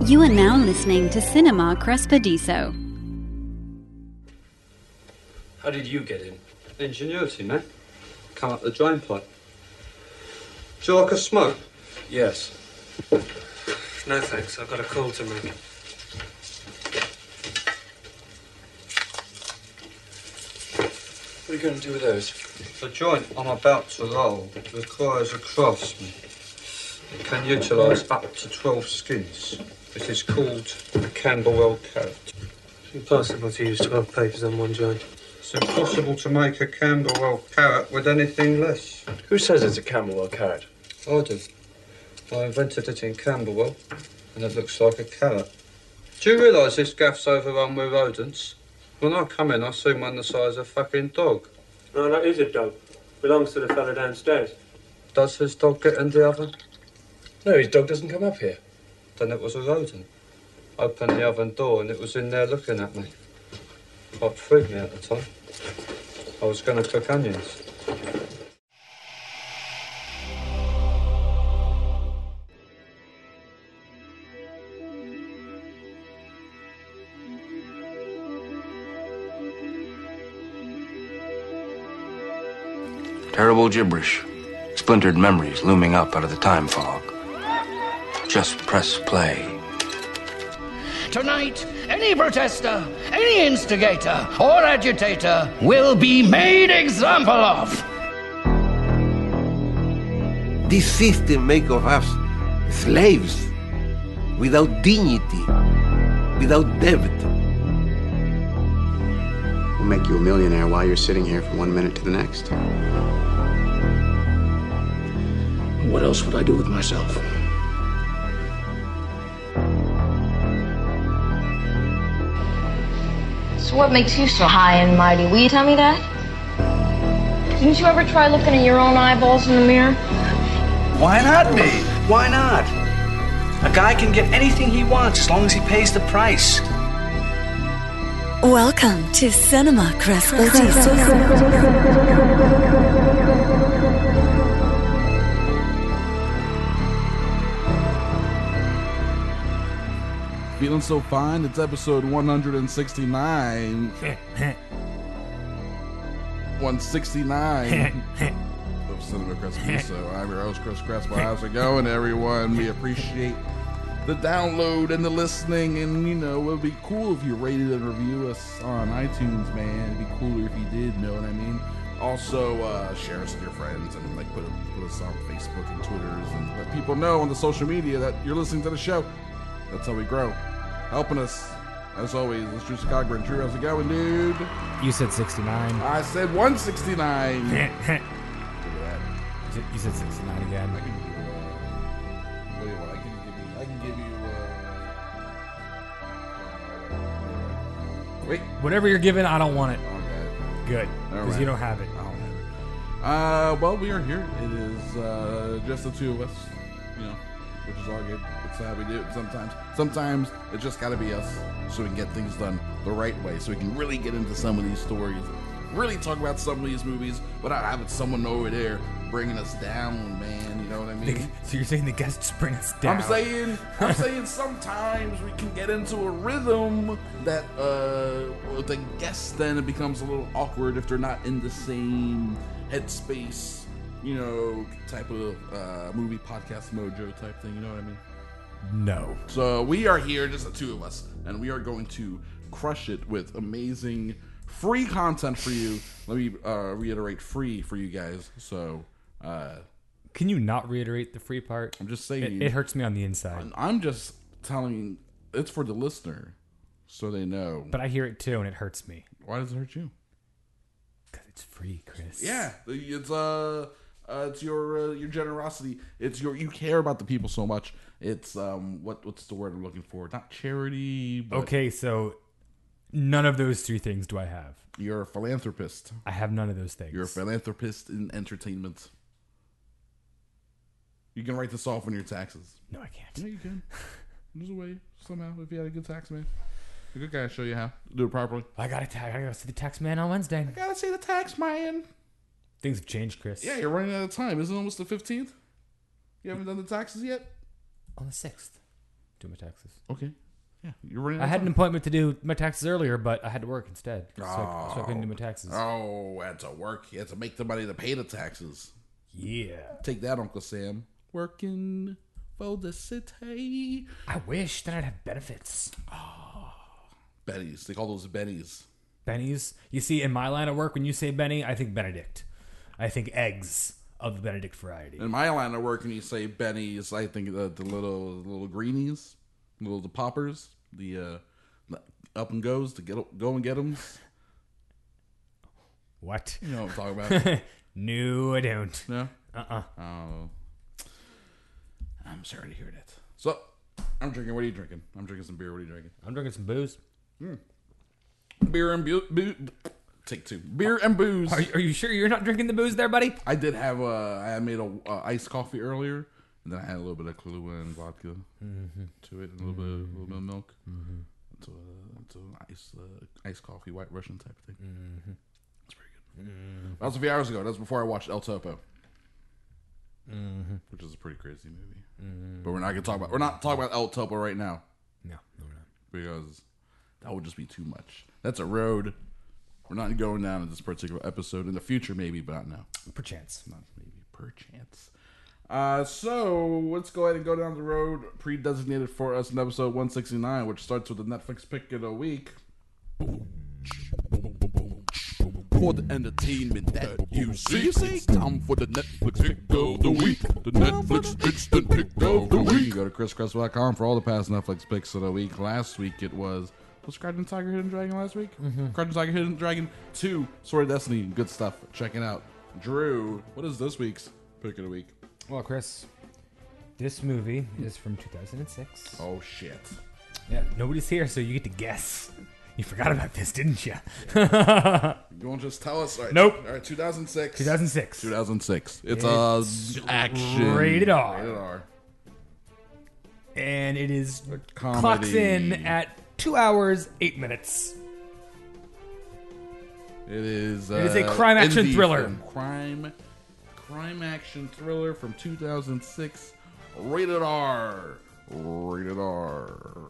You are now listening to Cinema Crespediso. How did you get in? Ingenuity, man. Come up the drain pipe. Do you like a smoke? Yes. No thanks, I've got a call to make. What are you going to do with those? The joint I'm about to roll requires a craftsman. It can utilise up to 12 skins. It is called a Camberwell carrot. It's impossible to use 12 papers on one joint. It's impossible to make a Camberwell carrot with anything less. Who says it's a Camberwell carrot? I do. I invented it in Camberwell, and it looks like a carrot. Do you realise this gaff's overrun with rodents? When I come in, I see one the size of a fucking dog. No, that is a dog. Belongs to the fella downstairs. Does his dog get in the oven? No, his dog doesn't come up here. Then it was a rodent. Opened the oven door and it was in there looking at me. Quite freaked me at the time. I was going to cook onions. Terrible gibberish. Splintered memories looming up out of the time fog. Just press play. Tonight, any protester, any instigator or agitator will be made example of. This system makes of us slaves, without dignity, without depth. We'll make you a millionaire while you're sitting here from 1 minute to the next. What else would I do with myself? So what makes you so high and mighty? Will you tell me that? Didn't you ever try looking at your own eyeballs in the mirror? Why not me? Why not? A guy can get anything he wants as long as he pays the price. Welcome to Cinema Crespediso. Feeling so fine? It's episode 169. 169 of Cinema Crespediso. I'm your host, Chris Crespo. How's it going, everyone? We appreciate the download and the listening, and you know, it would be cool if you rated and review us on iTunes, man. It'd be cooler if you did, know what I mean? Also, share us with your friends and like put us on Facebook and Twitters and let people know on the social media that you're listening to the show. That's how we grow. Helping us, as always, is Drew Cogburn. Drew, how's it going, dude? You said 69. I said 169. Look at that. You said 69 again. I can give you. Wait. Whatever you're giving, I don't want it. Okay. Good. Because you don't have it. I don't have it. Well, we are here. It is just the two of us, you know, which is all good. It's how we do it sometimes. Sometimes it's just gotta be us, so we can get things done the right way, so we can really get into some of these stories, really talk about some of these movies without having someone over there bringing us down, man. You know what I mean? So you're saying the guests bring us down? I'm saying sometimes we can get into a rhythm that with the guests, then it becomes a little awkward if they're not in the same headspace, you know, type of movie podcast mojo type thing. You know what I mean? No. So we are here, just the two of us, and we are going to crush it with amazing free content for you. Let me reiterate, free for you guys. So can you not reiterate the free part? I'm just saying it hurts me on the inside. I'm just telling, it's for the listener, so they know. But I hear it too, and it hurts me. Why does it hurt you? Because it's free, Chris. Yeah, it's your generosity. It's you care about the people so much. It's what's the word I'm looking for? Not charity. But okay, so none of those three things do I have. You're a philanthropist. I have none of those things. You're a philanthropist in entertainment. You can write this off on your taxes. No, I can't. Yeah, you can. There's a way somehow if you had a good tax man. A good guy will show you how to do it properly. I gotta go see the tax man on Wednesday. I gotta see the tax man. Things have changed, Chris. Yeah, you're running out of time. Isn't it almost the 15th? You haven't done the taxes yet? On the 6th. do my taxes. Okay. Yeah, you're running. I had an appointment to do my taxes earlier, but I had to work instead, so I couldn't do my taxes. Oh, had to work. You had to make the money to pay the taxes. Yeah. Take that, Uncle Sam. Working for the city. I wish. Then I'd have benefits. Bennies. They call those bennies. Bennies. You see, in my line of work, when you say Benny, I think Benedict. I think eggs of the Benedict variety. In my line of work, when you say bennies, I think the little greenies, the poppers, the up and goes to go and get them. What? You know what I'm talking about? No, I don't. No? Oh. I'm sorry to hear that. So, I'm drinking. What are you drinking? I'm drinking some beer. What are you drinking? I'm drinking some booze. Beer and booze. Take two. Beer and booze. Are you sure you're not drinking the booze there, buddy? I did have I made a iced coffee earlier, and then I had a little bit of Kahlua and vodka to it, and a little bit of milk. It's an iced coffee, White Russian type of thing. It's pretty good. That was a few hours ago. That was before I watched El Topo, which is a pretty crazy movie. But we're not talking about El Topo right now. No, we're not, because that would just be too much. That's a road we're not going down in this particular episode. In the future, maybe, but not now. Perchance. Not maybe, perchance. So let's go ahead and go down the road pre-designated for us in episode 169, which starts with the Netflix pick of the week. For the entertainment that you see, it's time for the Netflix pick of the week. The Netflix instant pick of the week. You go to chriscresswell.com for all the past Netflix picks of the week. Last week it was Crouching Tiger, Hidden Dragon last week? Crouching Tiger, Hidden Dragon 2, Sword of Destiny. Good stuff. Check it out. Drew, what is this week's pick of the week? Well, Chris, this movie is from 2006. Oh, shit. Yeah, nobody's here, so you get to guess. You forgot about this, didn't you? You won't just tell us? All right, nope. All right, 2006. 2006. 2006. It's action. Rated R. Rated R. And it is comedy. Clocks in at 2 hours, 8 minutes. It is a crime action thriller. Crime action thriller from 2006. Rated R. Rated R.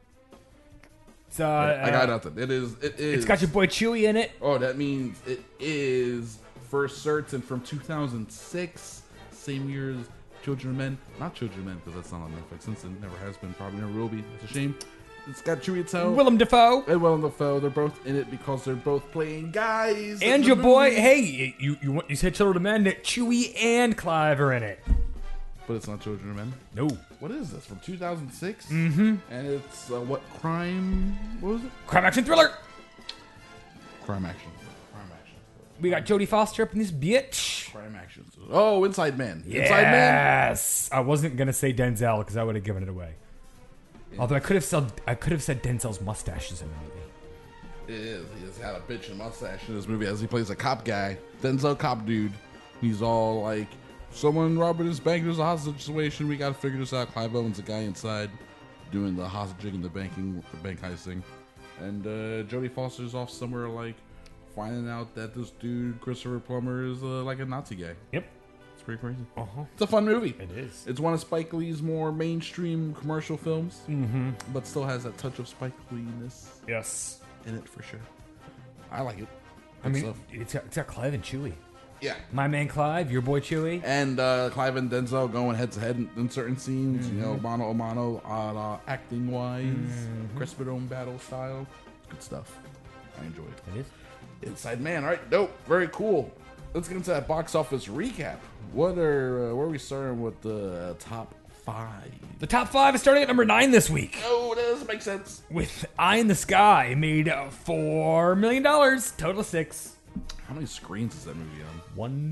So, I got nothing. It is. It's got your boy Chewie in it. Oh, that means it is for certain from 2006. Same year as Children of Men. Not Children of Men, because that's not on Netflix. Since it never has been, probably never will be. It's a shame. It's got Chewie Tell, Willem Dafoe, and Willem Dafoe. They're both in it because they're both playing guys. And your boy, hey, you said Children of Men. Chewie and Clive are in it. But it's not Children of Men. No. What is this from 2006? Mm-hmm. And it's what crime? What was it? Crime action thriller. Crime action. We got Jodie Foster up in this bitch. Crime action. Oh, Inside Man. Yes. Inside Man. Yes. I wasn't gonna say Denzel because I would have given it away. Yeah. Although I could have said Denzel's mustache is in the movie. It is. He has had a bitch and mustache in this movie as he plays a cop guy. Denzel cop dude. He's all like, someone robbed his bank. There's a hostage situation. We gotta figure this out. Clive Owen's the guy inside doing the hostage and the bank heisting. And Jodie Foster's off somewhere like finding out that this dude Christopher Plummer is like a Nazi guy. Yep. It's pretty crazy. Uh-huh. It's a fun movie. It is. It's one of Spike Lee's more mainstream commercial films, but still has that touch of Spike Lee-ness. Yes. In it for sure. I like it. I mean, it's got Clive and Chewie. Yeah. My man Clive, your boy Chewie. And Clive and Denzel going head to head in certain scenes, you know, mano a mano, acting wise, Crespidome battle style. Good stuff. I enjoyed it. It is. Inside Man. All right, dope. Very cool. Let's get into that box office recap. Where are we starting with the top 5? The top 5 is starting at number 9 this week. Oh, that doesn't make sense. With Eye in the Sky, made $4 million, total of 6. How many screens is that movie on?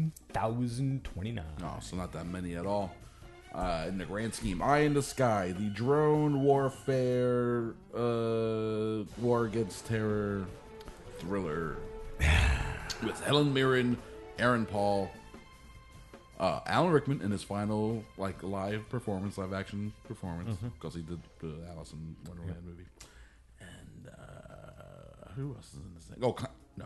1,029. No, so not that many at all. In the grand scheme, Eye in the Sky, the drone warfare, war against terror thriller with Helen Mirren, Aaron Paul, Alan Rickman in his final live action performance because he did the Alice in Wonderland movie. And who else is in this thing? Oh, no.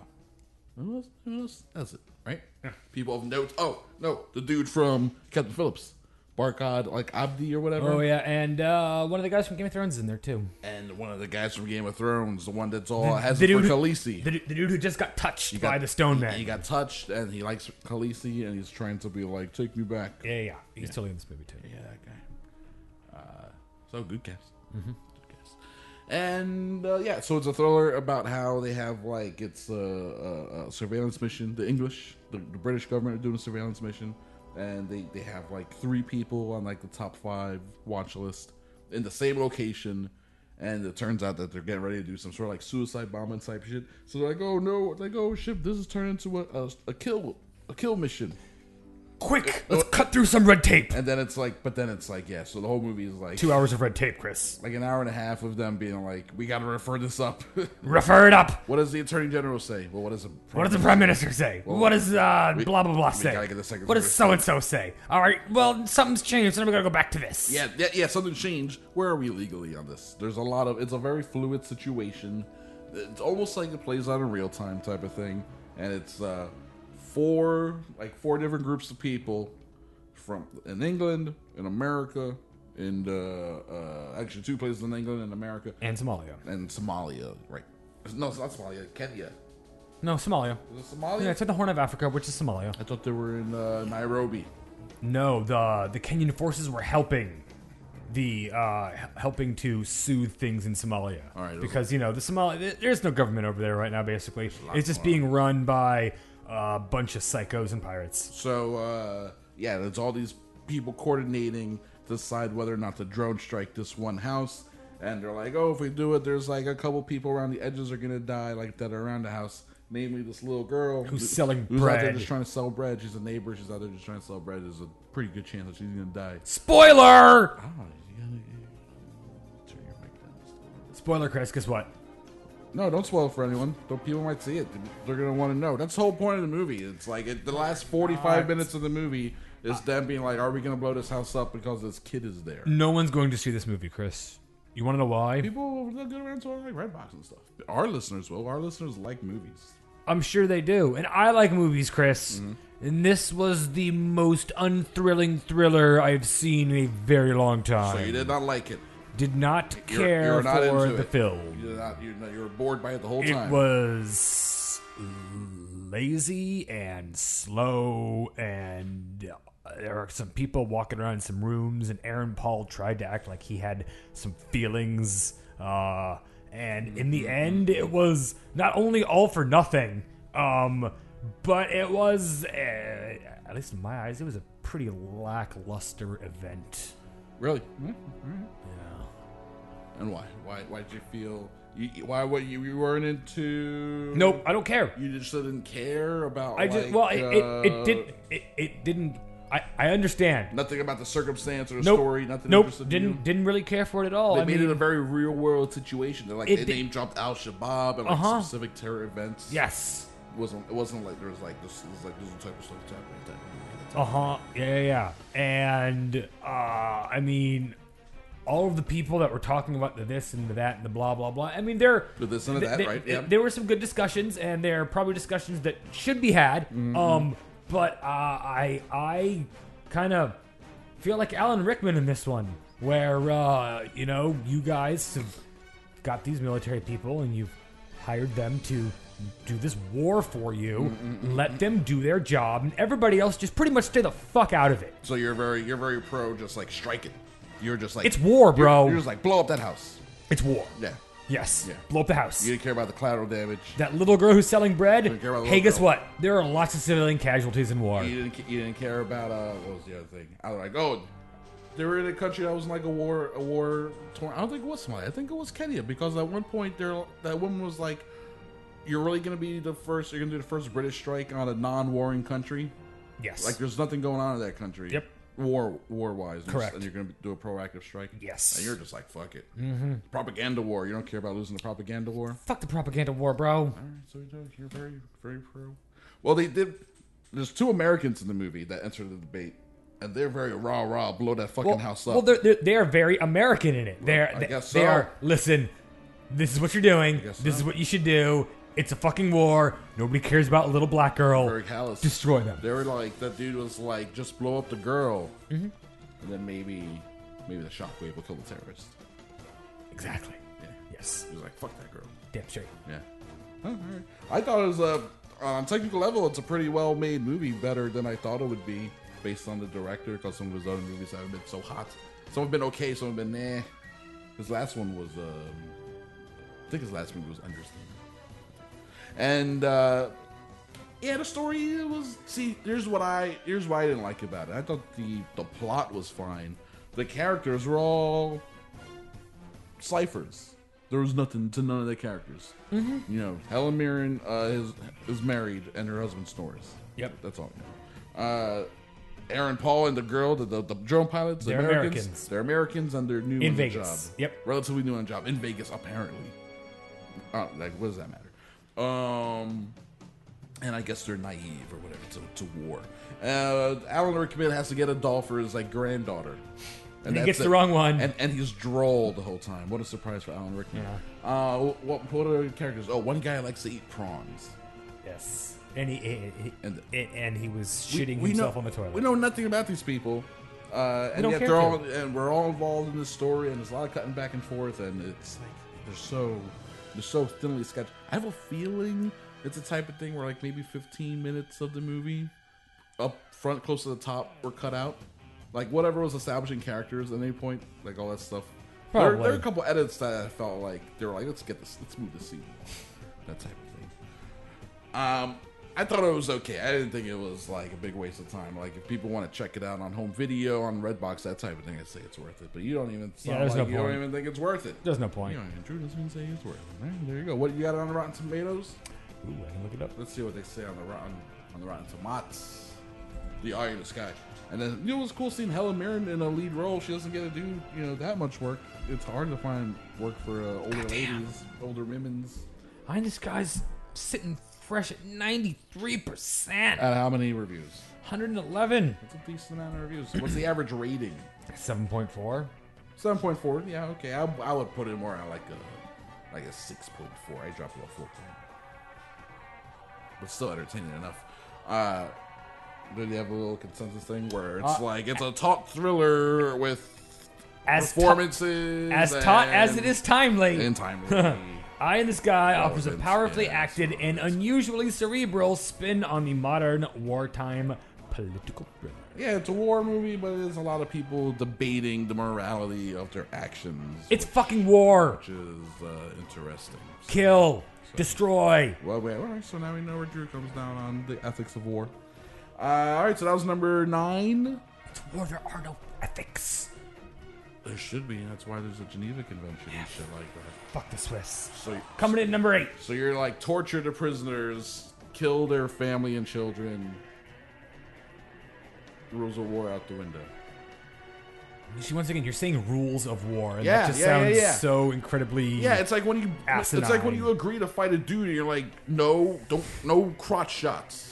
Who else? That's it, right? Yeah. People of note. Oh, no. The dude from Captain Phillips. Barkhad, like Abdi or whatever. Oh yeah, and one of the guys from Game of Thrones is in there too. And one of the guys from Game of Thrones, the one that's all has the it for dude who- Khaleesi. The dude who just got touched by the Stone Man. He got touched, and he likes Khaleesi, and he's trying to be like, take me back. Yeah. He's totally in this movie too. Yeah, that guy. So good cast. Mm-hmm. And yeah, so it's a thriller about how they have like it's a surveillance mission. The English, the British government are doing a surveillance mission, and they have like 3 people on like the top 5 watch list in the same location. And it turns out that they're getting ready to do some sort of like suicide bombing type shit. So they're like, oh no, like oh shit, this is turning into a kill mission. Quick, let's cut through some red tape. And then it's like, yeah. So the whole movie is like 2 hours of red tape, Chris. like an hour and a half of them being like, we got to refer this up. Refer it up. What does the Attorney General say? Well, what does the Prime Minister say? Well, what does blah we blah blah gotta say? get the Secretary What does so and so say? All right, well something's changed, so now we gotta go back to this. Yeah, something changed. Where are we legally on this? There's a lot of, it's a very fluid situation. It's almost like it plays out in real time type of thing. And it's 4 different groups of people from in England, in America, and actually 2 places in England and America. And Somalia. And Somalia, right. No, it's not Somalia, Kenya. No, Somalia. Is it Somalia? Yeah, it's at the Horn of Africa, which is Somalia. I thought they were in Nairobi. No, the Kenyan forces were helping helping to soothe things in Somalia. All right, because the Somalia, there's no government over there right now. Basically, it's just being run by a bunch of psychos and pirates. So yeah, there's all these people coordinating to decide whether or not to drone strike this one house. And they're like, oh, if we do it, there's like a couple people around the edges are gonna die, like that are around the house. Namely, this little girl who's selling who's bread. out there just trying to sell bread. She's a neighbor. She's out there just trying to sell bread. There's a pretty good chance that she's gonna die. Spoiler! Spoiler, Chris. Guess what? No, don't spoil it for anyone. People might see it. They're gonna want to know. That's the whole point of the movie. It's like the last 45 minutes of the movie is them being like, "Are we gonna blow this house up because this kid is there?" No one's going to see this movie, Chris. You want to know why? People will get around to like Redbox and stuff. Our listeners will. Our listeners like movies. I'm sure they do, and I like movies, Chris. Mm-hmm. And this was the most unthrilling thriller I've seen in a very long time. So you did not like it. Did not care you're not for into the it. film. You were bored by it the whole time. It was lazy and slow, and there are some people walking around in some rooms, and Aaron Paul tried to act like he had some feelings. And in the end, it was not only all for nothing, but it was, at least in my eyes, it was a pretty lackluster event. Really? Yeah. And why? Why did you feel? You weren't into? Nope, I don't care. You just didn't care about. It didn't. I understand. Nothing about the circumstance or the Nope. story. Nothing. Nope. interested Didn't really care for it at all. They I made mean, it a very real world situation. They It they name dropped Al Shabaab and like specific terror events. Yes. It wasn't like there was like this is like this is the type of stuff that's happening. Yeah. And I mean, all of the people that were talking about the this and the that and the blah blah blah. I mean, The this and the that, right? Yeah. There were some good discussions, and there are probably discussions that should be had. Mm-hmm. But I kind of feel like Alan Rickman in this one, where you guys have got these military people, and you've hired them to do this war for you. Let them do their job, and everybody else just pretty much stay the fuck out of it. So you're very pro, just like strike it. You're just like it's war, bro. You're just like blow up that house. It's war. Yeah. Yes. Yeah. Blow up the house. You didn't care about the collateral damage. That little girl who's selling bread. Didn't care about the Hey, little guess girl. what? There are lots of civilian casualties in war. You didn't care about what was the other thing? I was like, oh, they were in a country that was like a war torn. I don't think it was Somalia. I think it was Kenya, because at one point that woman was like, "You're really gonna be the first? You're gonna do the first British strike on a non-warring country?" Yes. Like there's nothing going on in that country. Yep. War wise. Correct. And you're gonna do a proactive strike. Yes. And you're just like, fuck it. Mm-hmm. Propaganda war. You don't care about losing the propaganda war. Fuck the propaganda war, bro. All right, so you're very, very pro. Well, they did. There's 2 Americans in the movie that entered the debate, and they're very rah, blow that fucking house up. Well, they're very American in it. I guess so. They are. Listen, this is what you're doing. This is what you should do. It's a fucking war. Nobody cares about a little black girl. Very callous. Destroy them. They were like, that dude was like, just blow up the girl. Mm-hmm. and then maybe the shockwave will kill the terrorist. Exactly. Yeah. Yes. He was like, fuck that girl. Damn straight. Yeah. Oh, all right. I thought it was on technical level, it's a pretty well made movie, better than I thought it would be, based on the director. Because some of his other movies haven't been so hot. Some have been okay, some have been nah. His last one was, I think his last movie was Understand. And yeah, the story was. See, here's why I didn't like about it. I thought the plot was fine. The characters were all ciphers. There was nothing to none of the characters. Mm-hmm. You know, Helen Mirren is married and her husband snores. Yep, that's all. Aaron Paul and the girl, the drone pilots, they're Americans. They're Americans and they're new in on Vegas. the job. Yep, relatively new on the job in Vegas, apparently. Like, what does that matter? And I guess they're naive or whatever to war. Alan Rickman has to get a doll for his granddaughter. And he gets the wrong one. And he's droll the whole time. What a surprise for Alan Rickman. Yeah. What are the characters? Oh, one guy likes to eat prawns. Yes. And he was shitting himself on the toilet. We know nothing about these people. And yet we're all involved in this story, and there's a lot of cutting back and forth, and it's like they're so thinly sketched. I have a feeling it's the type of thing where maybe 15 minutes of the movie up front, close to the top, were cut out. Like whatever was establishing characters at any point, like all that stuff. There are a couple edits that I felt like they were like, let's move the scene, that type of thing. I thought it was okay. I didn't think it was like a big waste of time. Like if people want to check it out on home video, on Redbox, that type of thing, I'd say it's worth it. But you don't even you don't even think it's worth it. There's no point. Drew doesn't even say it's worth it. Right, there you go. What you got on the Rotten Tomatoes? Ooh, I can look it up. Let's see what they say on the Rotten Tomatoes. The Eye in the Sky. And then it was cool seeing Helen Mirren in a lead role. She doesn't get to do that much work. It's hard to find work for older ladies, older women's. Eye in the Sky's sitting fresh at 93%. At how many reviews? 111. That's a decent amount of reviews. What's the average rating? 7.4. 7.4. Yeah, okay. I would put it more at like a 6.4. I dropped it a 4.0. But still entertaining enough. Do you have a little consensus thing where it's it's a taut thriller with performances as it is timely. And timely. Eye in the Sky offers a powerfully acted and unusually cerebral spin on the modern wartime political thriller. Yeah, it's a war movie, but there's a lot of people debating the morality of their actions. It's fucking war. Which is interesting. Kill. Destroy. Well, all right, so now we know where Drew comes down on the ethics of war. All right, so that was number 9. It's war. There are no ethics. There should be. That's why there's a Geneva Convention and shit like that. Fuck the Swiss. So coming in number 8. So you're like torture the prisoners, kill their family and children. Rules of war out the window. Once again, you're saying rules of war, and that just sounds so incredibly. Yeah, it's like when you asinine. It's like when you agree to fight a dude, and you're like, no crotch shots.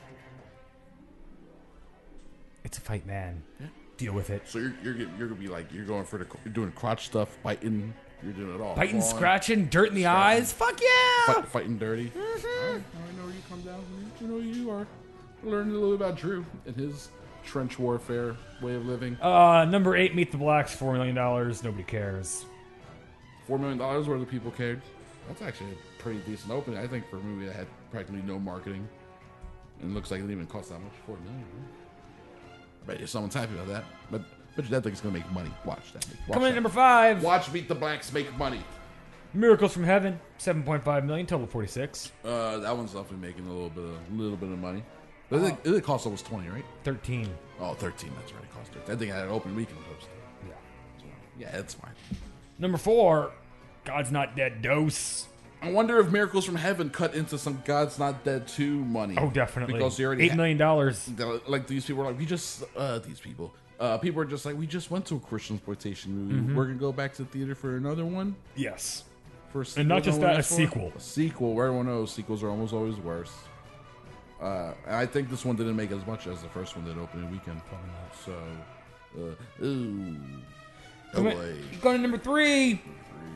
It's a fight, man. Yeah. Deal with it. So you're gonna be like you're doing crotch stuff, biting. You're doing it all. Biting, scratching, dirt in the eyes. Fuck yeah! Fighting dirty. Mm-hmm. All right, I know where you come down from. You know who you are. Learning a little bit about Drew and his trench warfare way of living. Number 8, Meet the Blacks, $4 million. Nobody cares. $4 million where the people cared. That's actually a pretty decent opening, I think, for a movie that had practically no marketing. And it looks like it didn't even cost that much. $4 million. But if someone's happy about that, but you don't think it's gonna make money. Watch that. Coming in number 5. Watch Meet the Blacks make money. Miracles from Heaven, $7.5 million, total 46. That one's definitely making a little bit of money. But it cost almost 20, right? 13. Oh, 13. That's right. It cost 13. I think I had an open weekend post. Yeah. So, yeah, that's fine. Number 4, God's Not Dead Dose. I wonder if Miracles from Heaven cut into some God's Not Dead 2 money. Oh, definitely. Because you already $8 million. Like these people are like, people are just like, we just went to a Christian exploitation movie. Mm-hmm. We're gonna go back to the theater for another one. Yes. And not just that, a sequel. A sequel. Where everyone knows sequels are almost always worse. And I think this one didn't make as much as the first one did opening weekend. So, Going to number 3.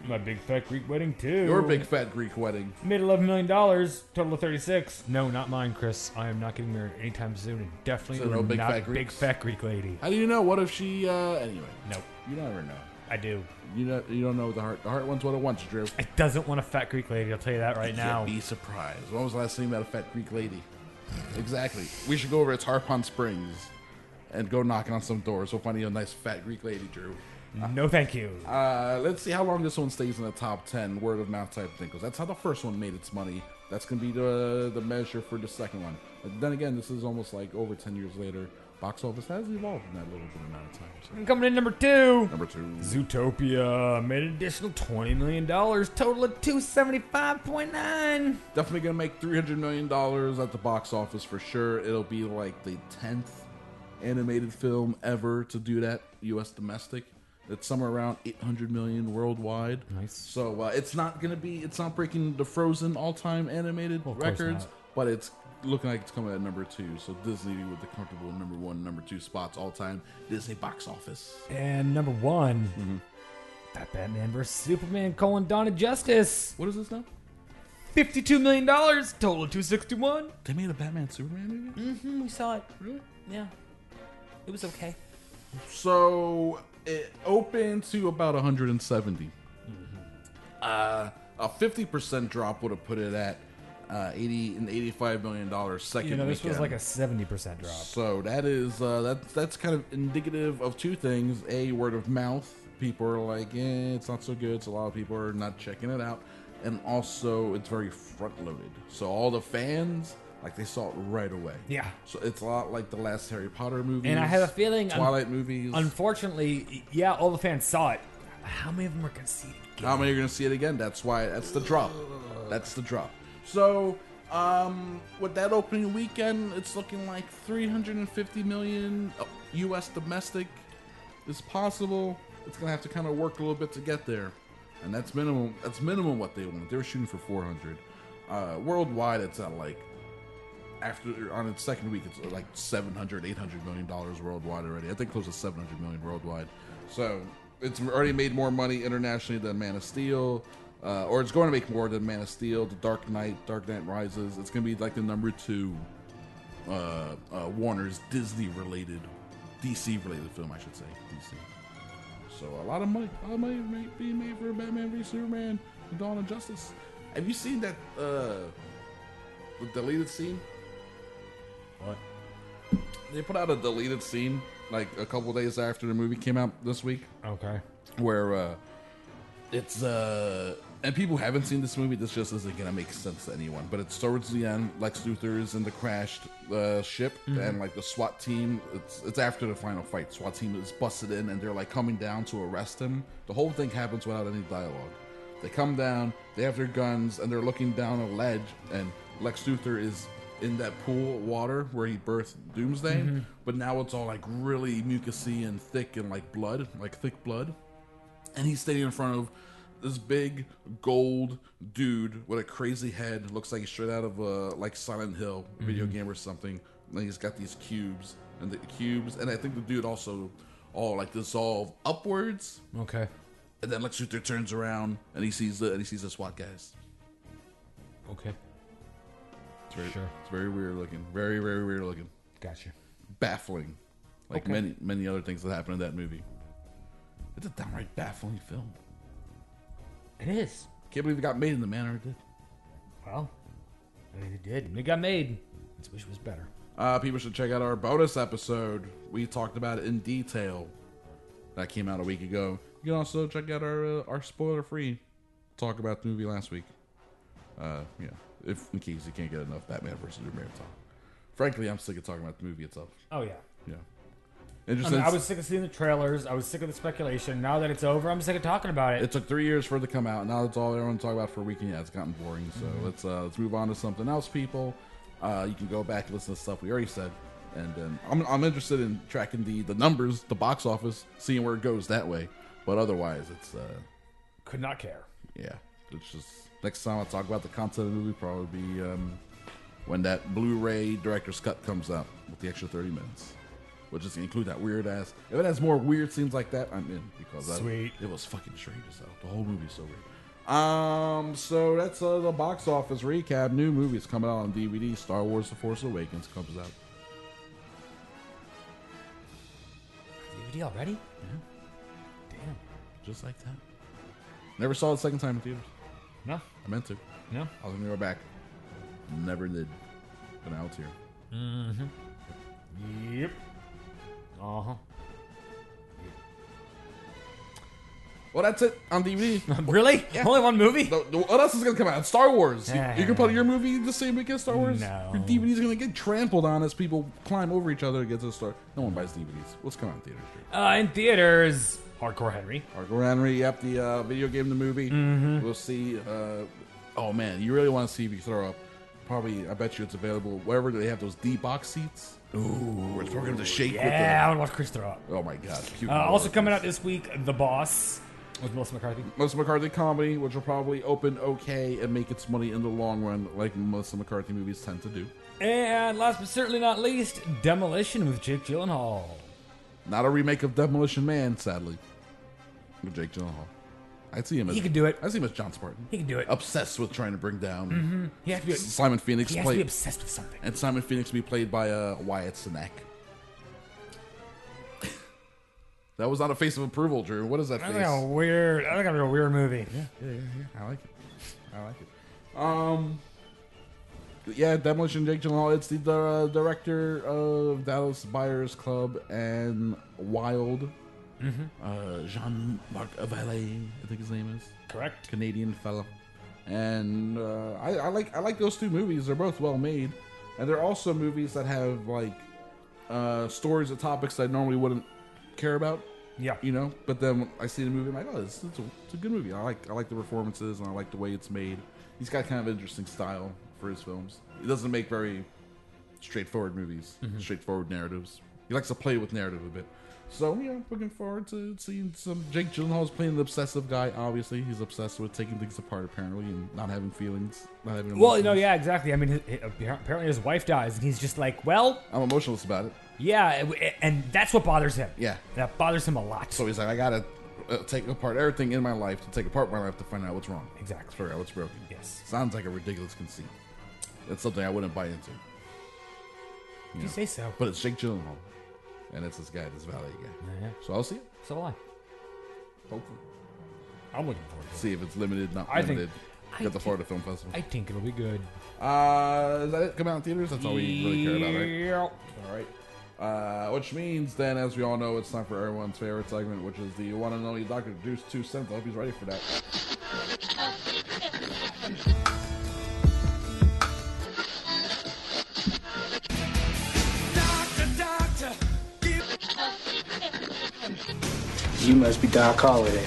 My Big Fat Greek Wedding 2. Your Big Fat Greek Wedding. Made $11 million, total of 36. No, not mine, Chris. I am not getting married anytime soon, and definitely So no Big not Fat Greeks? Big Fat Greek lady. How do you know? What if she? Anyway. Nope. You never know. I do. You don't know the heart. The heart wants what it wants, Drew. It doesn't want a fat Greek lady. I'll tell you that right now. Be surprised. When was the last time you met a fat Greek lady? Exactly. We should go over to Tarpon Springs and go knocking on some doors. We'll find you a nice fat Greek lady, Drew. No, thank you. Let's see how long this one stays in the top 10 word of mouth type thing, because that's how the first one made its money. That's going to be the measure for the second one. But then again, this is almost like over 10 years later. Box office has evolved in that little bit amount of time. So. Coming in number 2. Number 2. Zootopia made an additional $20 million, total of $275.9. Definitely going to make $300 million at the box office for sure. It'll be like the 10th animated film ever to do that, U.S. domestic. It's somewhere around 800 million worldwide. Nice. So it's not breaking the Frozen all-time animated records, but it's looking like it's coming at number 2. So Disney with the comfortable number 1, number 2 spots all-time Disney box office. And number 1, that Batman vs. Superman: Dawn of Justice. What is this now? $52 million, total of $261. They made a Batman Superman movie? Mm-hmm, we saw it. Really? Yeah. It was okay. So it opened to about 170. A 50% drop would have put it at $85 million second this weekend. was like a 70% drop. So that is that's kind of indicative of two things. A, word of mouth. People are like, it's not so good. So a lot of people are not checking it out. And also, it's very front-loaded. So all the fans, like, they saw it right away. Yeah. So it's a lot like the last Harry Potter movies. And I have a feeling... Twilight movies. Unfortunately, yeah, all the fans saw it. How many of them are going to see it again? How many are going to see it again? That's the drop. That's the drop. So, with that opening weekend, it's looking like 350 million U.S. domestic is possible. It's going to have to kind of work a little bit to get there. And that's minimum. That's minimum what they want. They were shooting for 400. Worldwide, it's at like on its second week, it's like $700, $800 million worldwide already. I think close to 700 million worldwide. So it's already made more money internationally than Man of Steel, or it's going to make more than Man of Steel, The Dark Knight Rises. It's going to be like the number 2 Warner's Disney-related, DC-related film, I should say. DC. So a lot of money may be made for Batman v Superman: Dawn of Justice. Have you seen that the deleted scene? What? They put out a deleted scene like a couple days after the movie came out this week. Okay. Where it's and people who haven't seen this movie, this just isn't gonna make sense to anyone. But it's towards the end, Lex Luthor is in the crashed ship, and like the SWAT team, it's after the final fight. SWAT team is busted in, and they're like coming down to arrest him. The whole thing happens without any dialogue. They come down, they have their guns, and they're looking down a ledge, and Lex Luthor is in that pool of water where he birthed Doomsday, but now it's all like really mucousy and thick and like blood, like thick blood. And he's standing in front of this big gold dude with a crazy head. Looks like he's straight out of like Silent Hill video game or something. And he's got these cubes, and I think the dude also all like dissolve upwards. Okay. And then Lex Luthor turns around and he sees the SWAT guys. Okay. It's very weird looking. Very, very weird looking. Gotcha. Baffling. Like many other things that happen in that movie. It's a downright baffling film. It is. Can't believe it got made in the manner it did. Well, it did. It got made. Let's wish it was better. People should check out our bonus episode. We talked about it in detail. That came out a week ago. You can also check out our spoiler-free talk about the movie last week. Yeah, if in case you can't get enough Batman vs. Superman talk. Frankly, I'm sick of talking about the movie itself. Oh yeah. Yeah. I was sick of seeing the trailers. I was sick of the speculation. Now that it's over, I'm sick of talking about it. It took 3 years for it to come out. Now that's all everyone talk about for a weekend. Yeah, it's gotten boring. So let's move on to something else, people. You can go back and listen to stuff we already said, and then I'm interested in tracking the numbers, the box office, seeing where it goes that way. But otherwise, it's could not care. Yeah, it's just next time I'll talk about the content of the movie probably be when that Blu-ray director's cut comes out with the extra 30 minutes. We'll just include that weird ass. If it has more weird scenes like that, I'm in because Sweet. it was fucking strange as hell. The whole movie's so weird. So that's the box office recap. New movies coming out on DVD. Star Wars: The Force Awakens comes out. DVD already? Yeah. Damn. Just like that. Never saw it the second time in theaters. No. I meant to. No. I was gonna go back. Never did. But now it's here. Mm-hmm. Yep. Uh-huh. Well, that's it on DVD. Really? Yeah. Only one movie? What else is going to come out? Star Wars. You can put your movie the same week as Star Wars? No. Your DVD's going to get trampled on as people climb over each other to get to the store. No one buys DVDs. What's coming out in theaters? In theaters, Hardcore Henry. Hardcore Henry, yep, the video game, the movie. Mm-hmm. We'll see. Oh, man, you really want to see if you throw up. Probably, I bet you it's available wherever they have those D-box seats. Ooh. Where we're going to shake with Yeah, I would watch Chris throw up. Oh, my God. Also coming out this week, The Boss. With Melissa McCarthy. Melissa McCarthy comedy, which will probably open okay and make its money in the long run, like Melissa McCarthy movies tend to do. And last but certainly not least, Demolition with Jake Gyllenhaal. Not a remake of Demolition Man, sadly. With Jake Gyllenhaal. I'd see him as... He could do it. I see him as John Spartan. He can do it. Obsessed with trying to bring down... He has to be, Simon Phoenix. He has to be obsessed with something. And Simon Phoenix will be played by Wyatt Cenac. That was not a face of approval, Drew. What is that face? I think a weird movie. Yeah. I like it. Yeah, Demolition, Jake Gyllenhaal. It's the director of Dallas Buyers Club and Wild. Jean-Marc Vallée, I think his name is. Correct. Canadian fella. And I like those two movies. They're both well made. And they're also movies that have like stories or topics that I normally wouldn't care about. Yeah. You know? But then when I see the movie, I'm like, oh, it's a good movie. I like the performances and I like the way it's made. He's got kind of an interesting style for his films. He doesn't make very straightforward movies, straightforward narratives. He likes to play with narrative a bit. So, yeah, looking forward to seeing some... Jake Gyllenhaal's playing the obsessive guy, obviously. He's obsessed with taking things apart, apparently, and not having feelings. Not having well, yeah, exactly. I mean, apparently his wife dies, and he's just like, well... I'm emotionless about it. Yeah, and that's what bothers him. Yeah. That bothers him a lot. So he's like, I gotta take apart everything in my life to take apart my life to find out what's wrong. Exactly. To figure out what's broken. Yes. Sounds like a ridiculous conceit. It's something I wouldn't buy into. You say so. But it's Jake Gyllenhaal. And it's this guy, this valet guy. Yeah. So I'll see it. So will I. Hopefully. I'm looking forward to it. See if it's limited, not I limited. think- At the Florida Film Festival. I think it'll be good. Is that it? Come out in theaters? That's all we really care about, right? Yep. All right. Which means then, as we all know, it's time for everyone's favorite segment, which is the one and only Dr. Deuce 2 cents. I hope he's ready for that. You must be Doc Holliday.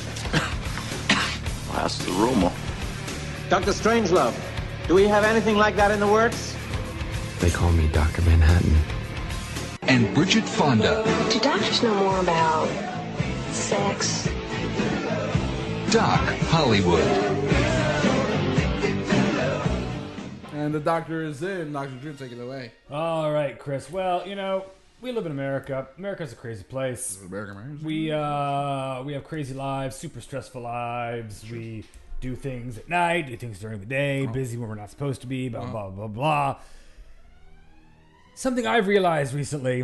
That's the rumor. Dr. Strangelove, do we have anything like that in the works? They call me Dr. Manhattan. And Bridget Fonda. Do doctors know more about sex? Doc Hollywood. And the doctor is in. Dr. Drew, take it away. All right, Chris. Well, you know, we live in America. America's a crazy place. We have crazy lives, super stressful lives. We do things at night, do things during the day, busy when we're not supposed to be, blah, blah, blah, blah. Something I've realized recently,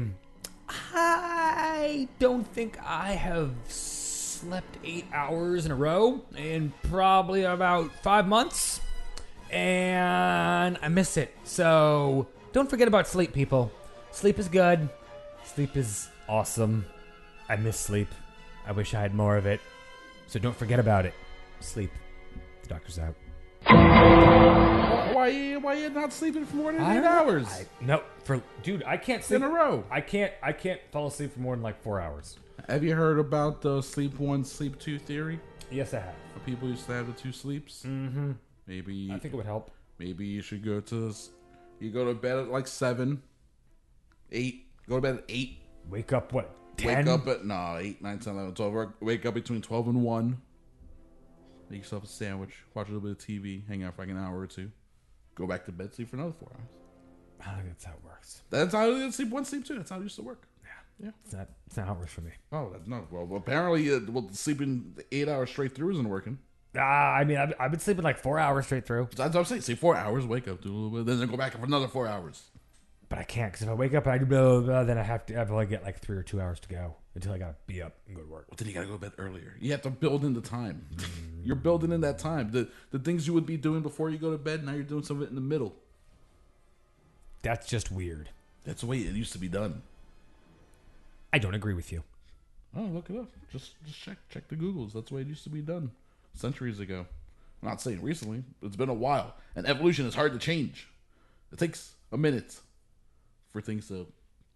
I don't think I have slept 8 hours in a row in probably about 5 months. And I miss it. So don't forget about sleep, people. Sleep is good. Sleep is awesome. I miss sleep. I wish I had more of it. So don't forget about it. Sleep. The doctor's out. Why you not sleeping for more than 8 hours? Dude, I can't sleep in a row. I can't fall asleep for more than like 4 hours. Have you heard about the sleep 1, sleep 2 theory? Yes, I have. People used to have the 2 sleeps. Mm-hmm. Maybe I think it would help. Maybe you should go to bed at like 7, 8. Go to bed at 8. Wake up what? 10? Wake up at 8, 9, 10, 11, 12. Wake up between 12 and 1. Make yourself a sandwich. Watch a little bit of TV. Hang out for like an hour or 2. Go back to bed. Sleep for another 4 hours. I think that's how it works. That's how sleep 1, sleep 2. That's how it used to work. Yeah. Yeah. It's not how it works for me. Oh, no. Well, apparently, sleeping 8 hours straight through isn't working. I mean, I've been sleeping like 4 hours straight through. That's what I'm saying. Say 4 hours, wake up, do a little bit, then go back for another 4 hours. But I can't, because if I wake up and I do blah, blah, blah, then I've only get like 3 or 2 hours to go until I gotta be up and go to work. Well, then you gotta go to bed earlier. You have to build in the time. You're building in that time. The things you would be doing before you go to bed, now you're doing some of it in the middle. That's just weird. That's the way it used to be done. I don't agree with you. Oh, look it up. Just check the Googles. That's the way it used to be done centuries ago. I'm not saying recently. It's been a while. And evolution is hard to change. It takes a minute for things to...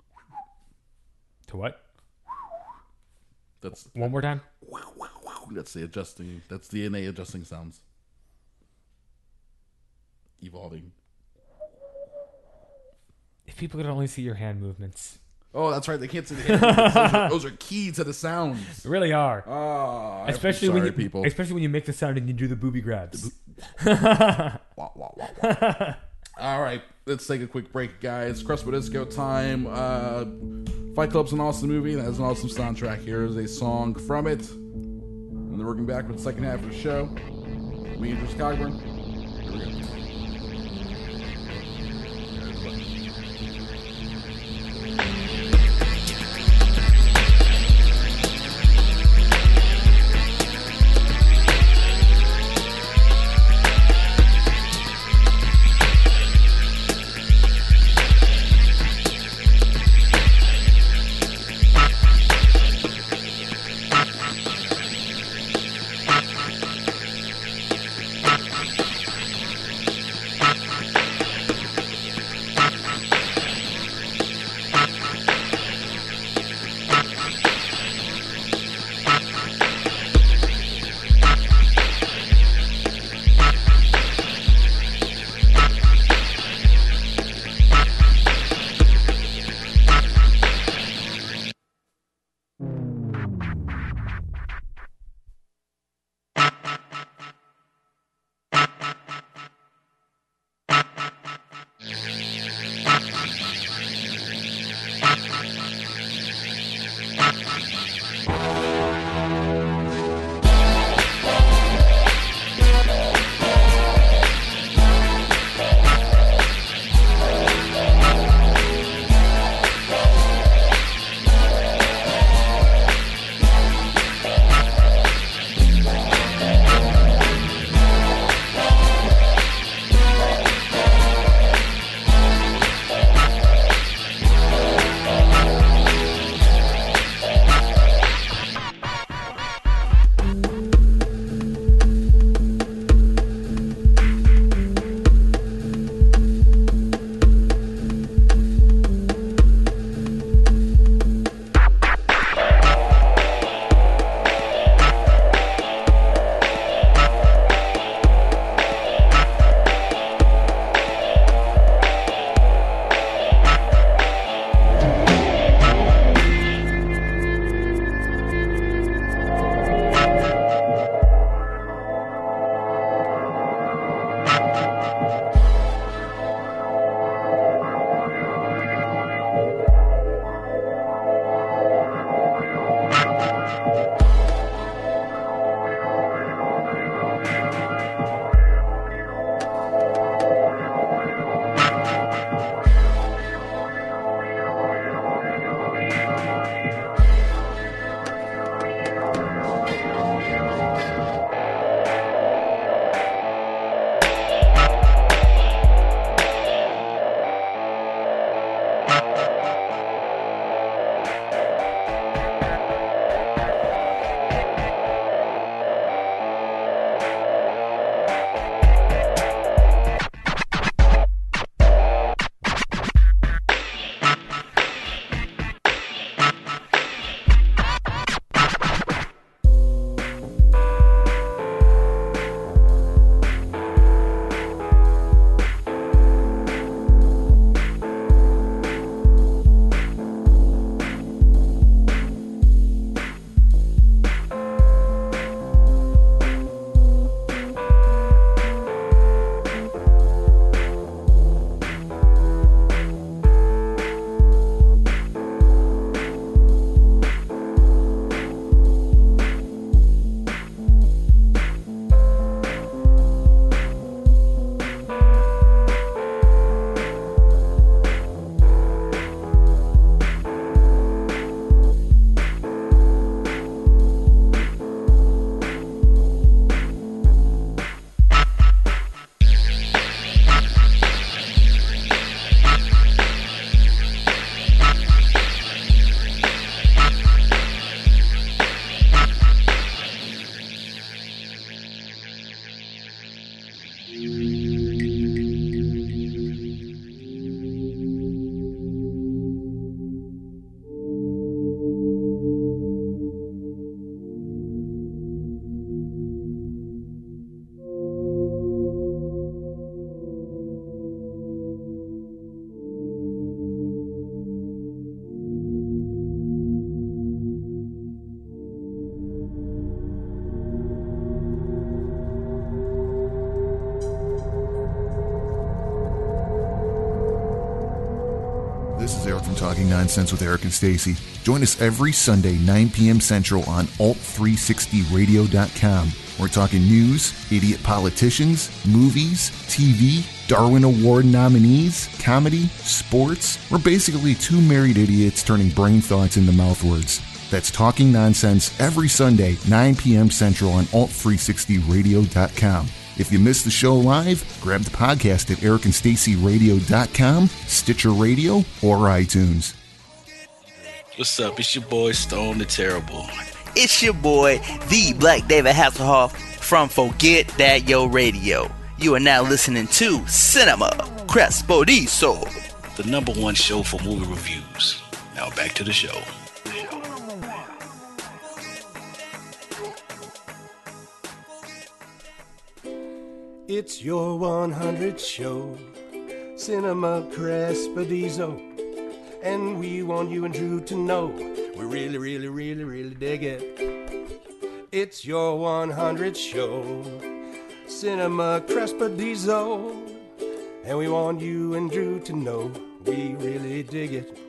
To what? That's one more time. That's the adjusting. That's DNA adjusting sounds. Evolving. If people could only see your hand movements. Oh, that's right. They can't see the hand movements. Those are key to the sounds. They really are. Oh, especially sorry, when you people. Especially when you make the sound and you do the booby grabs. Wah, wah, wah, wah. All right, let's take a quick break, guys. Crespo Disco time. Fight Club's an awesome movie. That has an awesome soundtrack. Here is a song from it. And then we're going back with the second half of the show. Me and Chris Cogburn. Here we go. Talking Nonsense with Eric and Stacy. Join us every Sunday, 9 p.m. Central on alt360radio.com. We're talking news, idiot politicians, movies, TV, Darwin Award nominees, comedy, sports. We're basically two married idiots turning brain thoughts into mouth words. That's Talking Nonsense every Sunday, 9 p.m. Central on alt360radio.com. If you missed the show live, grab the podcast at ericandstacyradio.com, Stitcher Radio, or iTunes. What's up? It's your boy Stone the Terrible. It's your boy, the Black David Hasselhoff from Forget That Yo Radio. You are now listening to Cinema Crespodiso, the #1 show for movie reviews. Now back to the show. It's your 100th show, Cinema Crespodiso, and we want you and Drew to know we really, really, really, really dig it. It's your 100th show, Cinema Crespodiso, and we want you and Drew to know we really dig it.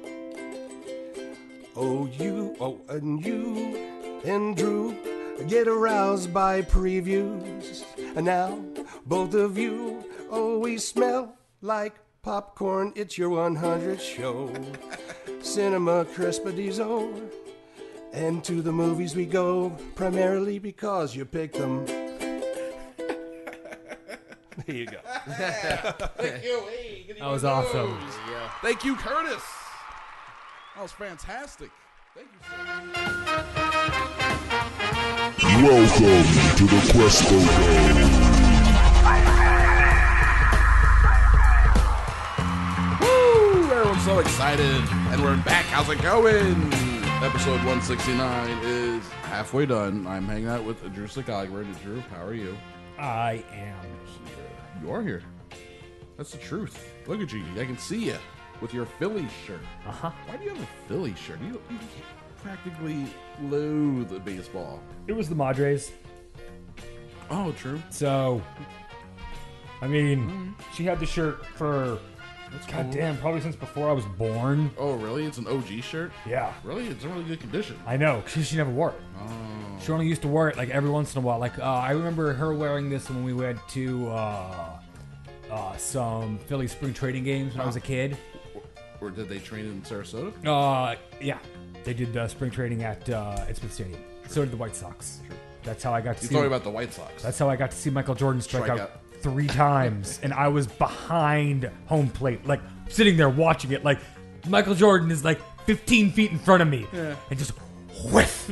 And you and Drew get aroused by previews, and now both of you always smell like popcorn. It's your 100th show, Cinema Crespodiso, and to the movies we go primarily because you picked them. There you go. Thank you. Hey, that was awesome. Yeah. Thank you, Curtis. That was fantastic. Thank you, sir. Welcome to the Crespo Dome. Woo! Everyone's so excited, and we're back. How's it going? Episode 169 is halfway done. I'm hanging out with Drew Sicagler. Drew, how are you? I am here. You are here. That's the truth. Look at you. I can see you with your Philly shirt. Uh-huh. Why do you have a Philly shirt? You practically loathe baseball. It was the Madres. Oh, true. So, I mean, she had the shirt for, goddamn, probably since before I was born. Oh, really? It's an OG shirt? Yeah. Really? It's in really good condition. I know. She never wore it. Oh. She only used to wear it like every once in a while. Like, I remember her wearing this when we went to some Philly spring training games when I was a kid. Or did they train in Sarasota? Yeah. They did spring training at Smith Stadium. True. So did the White Sox. True. That's how I got to see. You told me about the White Sox. That's how I got to see Michael Jordan strike out 3 times, and I was behind home plate, like sitting there watching it. Like Michael Jordan is like 15 feet in front of me, and just whiff,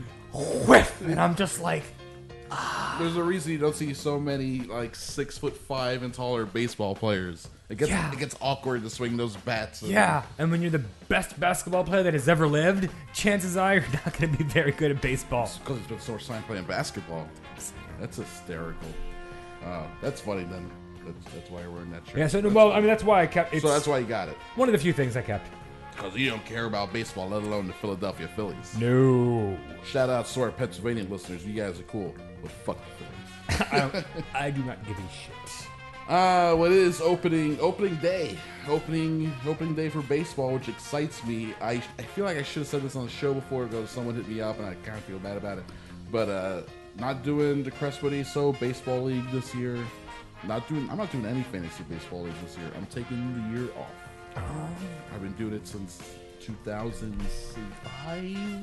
and I'm just like. There's a reason you don't see so many like 6'5" and taller baseball players. It gets awkward to swing those bats. And when you're the best basketball player that has ever lived, chances are you're not going to be very good at baseball. Because it's been so much time playing basketball. That's hysterical. That's funny then. That's why you're wearing that shirt. Yeah. So well, I mean, that's why I kept. So that's why you got it. One of the few things I kept. Because you don't care about baseball, let alone the Philadelphia Phillies. No. Shout out to our Pennsylvania listeners. You guys are cool. But fuck the Phillies. I do not give a shit. What is opening day? Opening day for baseball, which excites me. I feel like I should have said this on the show before because someone hit me up and I kind of feel bad about it. But not doing the Crespodiso Baseball League this year. I'm not doing any fantasy baseball league this year. I'm taking the year off. I've been doing it since 2005?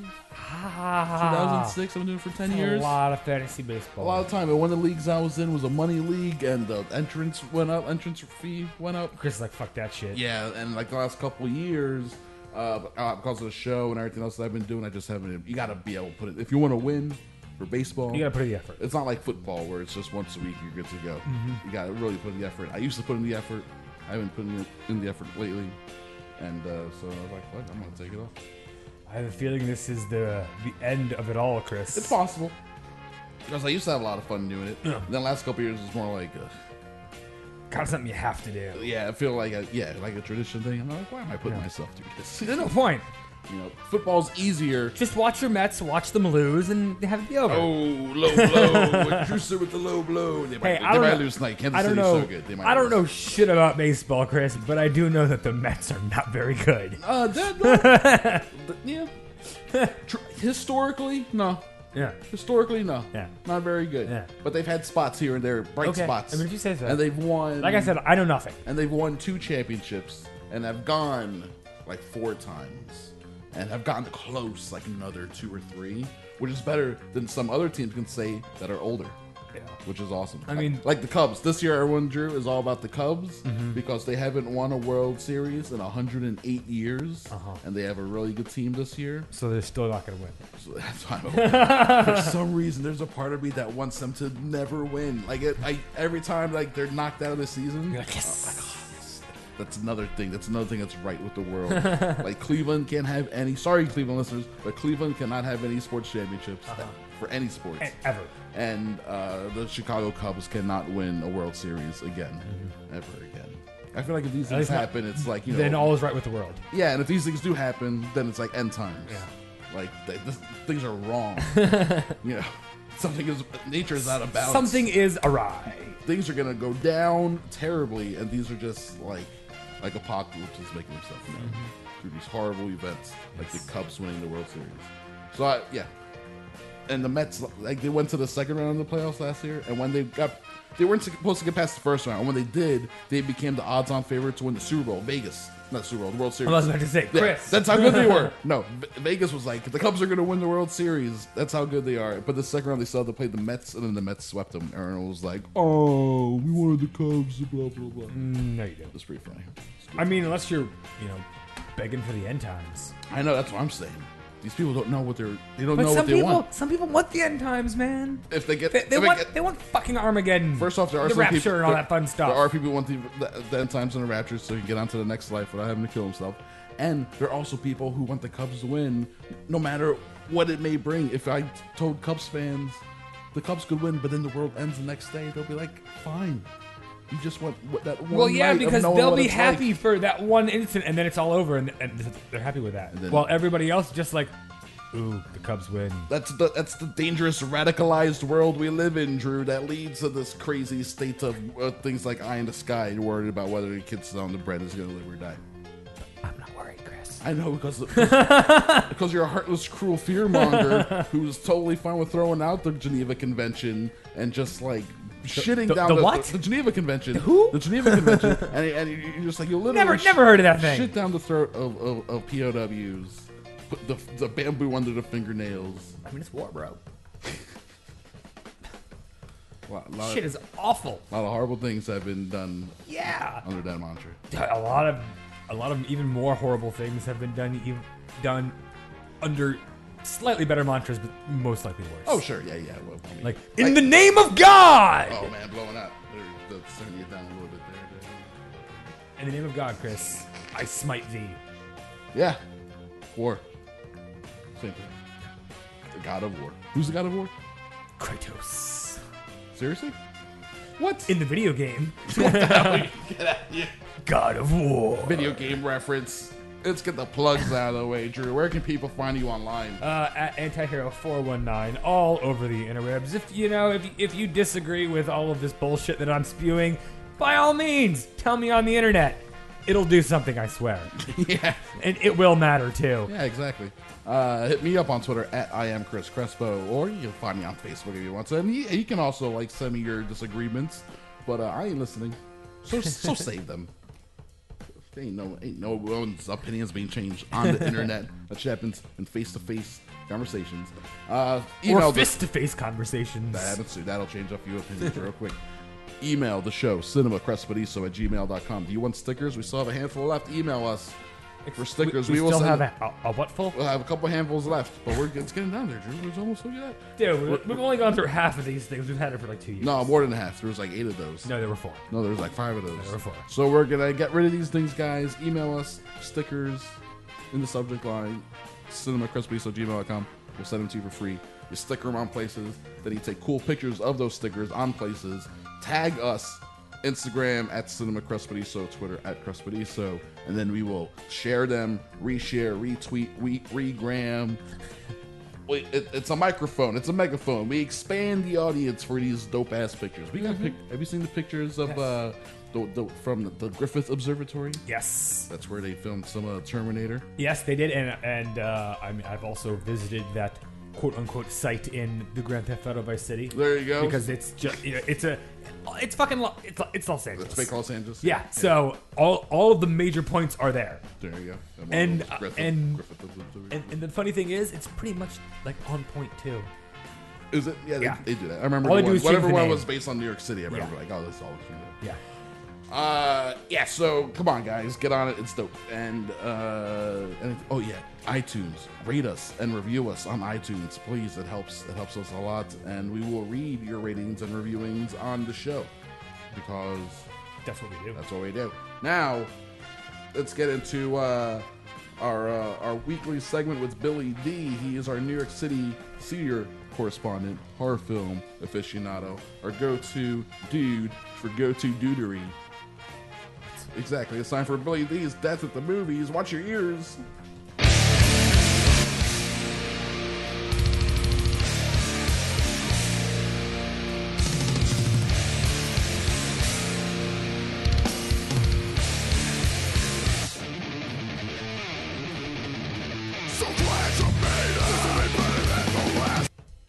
2006, I've been doing it for 10 years. A lot of fantasy baseball. A lot of time. And one of the leagues I was in was a money league, and the entrance fee went up. Chris is like, fuck that shit. Yeah, and like the last couple of years, because of the show and everything else that I've been doing, I just haven't. You gotta be able to put it. If you want to win for baseball, you gotta put in the effort. It's not like football where it's just once a week you're good to go. You gotta really put in the effort. I used to put in the effort. I haven't put in the effort lately. And so I was like, fuck, I'm going to take it off. I have a feeling this is the end of it all, Chris. It's possible. Because I used to have a lot of fun doing it. Yeah. Then the last couple of years, it's more like... kind of something you have to do. Yeah, I feel like a tradition thing. I'm like, why am I putting myself through this? There's no point. You know, football's easier. Just watch your Mets, watch them lose, and have it be over. Oh, low blow. Juicer with the low blow. They might lose tonight. Kansas City's so good. They might I don't lose. know shit about baseball, Chris, but I do know that the Mets are not very good. Yeah. Historically, no. Yeah. Historically, no. Yeah. Not very good. Yeah. But they've had spots here and there, bright Okay. spots. I mean, if you say so. And they've won. Like I said, I know nothing. And they've won 2 championships and have gone like 4 times. And have gotten close like another 2 or 3, which is better than some other teams can say that are older. Yeah. Which is awesome. I mean, like the Cubs. This year, everyone, Drew, is all about the Cubs Mhm. because they haven't won a World Series in 108 years. And they have a really good team this year. So they're still not going to win. So that's why I'm hoping. For some reason, there's a part of me that wants them to never win. Like every time, like they're knocked out of the season. You're like, yes. I'm like, oh, yes. That's another thing. That's another thing that's right with the world. Like Cleveland can't have any. Sorry, Cleveland listeners, but Cleveland cannot have any sports championships for any sports ever. And the Chicago Cubs cannot win a World Series again, ever again. I feel like if these things happen, it's like, you know, then all is right with the world. Yeah, and if these things do happen, then it's like end times. Yeah. Like things are wrong. You know, nature is out of balance. Something is awry. Things are gonna go down terribly, and these are just like apocalypse is making itself known through these horrible events, like the Cubs winning the World Series. So yeah. And the Mets, like they went to the second round of the playoffs last year, and when they weren't supposed to get past the first round. And when they did, they became the odds-on favorite to win the Super Bowl. Vegas, not the Super Bowl, the World Series. I was about to say, Chris. That's how good they were. No, Vegas was like, the Cubs are going to win the World Series. That's how good they are. But the second round, they still had to play the Mets, and then the Mets swept them. Aaron was like, "Oh, we wanted the Cubs." Blah blah blah. No, you don't. It's pretty funny. I mean, unless you're, begging for the end times. I know, that's what I'm saying. These people don't know what they don't But know what they want. Some people want the end times, man. If they get, They want fucking Armageddon. First off, there are the some rapture people, and all that fun stuff. There are people who want the end times and the rapture so he can get on to the next life without having to kill himself. And there are also people who want the Cubs to win, no matter what it may bring. If I told Cubs fans the Cubs could win, but then the world ends the next day, they'll be like, "Fine, you just want that one." Well, yeah, night because of knowing they'll what be it's happy like. for that one instant, and then it's all over, and they're happy with that. then- While everybody else is just like, "Ooh, the Cubs win." That's the dangerous, radicalized world we live in, Drew. That leads to this crazy state of things like eye in the sky. You're worried about whether the kid on the bread is going to live or die. I'm not worried, Chris. I know because you're a heartless, cruel fearmonger who's totally fine with throwing out the Geneva Convention and just like shitting down the what? The Geneva Convention. Who? The Geneva Convention, and you're just like you literally Never heard of that thing. Shit down the throat of POWs. Put the bamboo under the fingernails. I mean, it's war, bro. Shit is awful. A lot of horrible things have been done. Yeah. Under that mantra. A lot of even more horrible things have been done under slightly better mantras, but most likely worse. Oh sure, yeah. Well, I mean, like in the name of God. Oh man, blowing up. They're turning it down a little bit there. In the name of God, Chris, I smite thee. Yeah. War. Same thing. The God of War. Who's the God of War? Kratos. Seriously? What? In the video game. What the hell? Get out of here. God of War. Video game reference. Let's get the plugs out of the way, Drew. Where can people find you online? At Antihero419, all over the interwebs. If you disagree with all of this bullshit that I'm spewing, by all means, tell me on the internet. It'll do something, I swear. Yeah. And it will matter, too. Yeah, exactly. Hit me up on Twitter at I am Chris Crespo, or you can find me on Facebook if you want to. And you can also send me your disagreements, but I ain't listening. So save them. Ain't no one's opinions being changed on the internet. That shit happens in face-to-face conversations. Email or fist-to-face conversations. That'll change a few opinions real quick. Email the show, cinemacrespediso@gmail.com. Do you want stickers? We still have a handful left. Email us for stickers. We will still send have a what full? We'll have a couple handfuls left, but it's getting down there, Drew. It's almost look at that. Dude, we've only gone through half of these things. We've had it for like 2 years. No, more than half. There was like 8 of those. No, there were 4. No, there was like 5 of those. There were 4. So we're gonna get rid of these things, guys. Email us stickers in the subject line, cinemacrespediso@gmail.com. We'll send them to you for free. You sticker them on places. Then you take cool pictures of those stickers on places. Tag us Instagram at Cinema Crespediso, Twitter at Crespediso, and then we will share them, reshare, retweet, regram. Wait, it's a microphone. It's a megaphone. We expand the audience for these dope ass pictures. We got. Have you seen the pictures of from the Griffith Observatory? Yes, that's where they filmed some Terminator. Yes, they did, and I mean, I've also visited that quote unquote site in the Grand Theft Auto Vice City. There you go. Because it's just it's fucking it's Los Angeles. It's fake Los Angeles. Yeah. So all of the major points are there. There you go. And the funny thing is, it's pretty much like on point too. Is it? Yeah, they do that. I remember all they do is whatever one name. was based on New York City. I remember like, oh, this is all we can do. Yeah. Yeah, so come on, guys, get on it. It's dope. And oh yeah, iTunes, rate us and review us on iTunes, please. It helps us a lot, and we will read your ratings and reviewings on the show because that's what we do. That's what we do. Now, let's get into our weekly segment with Billy D. He is our New York City senior correspondent, horror film aficionado, our go-to dude for go-to dudery. Exactly. It's time for Billy D's Death at the Movies. Watch your ears. So glad you made it.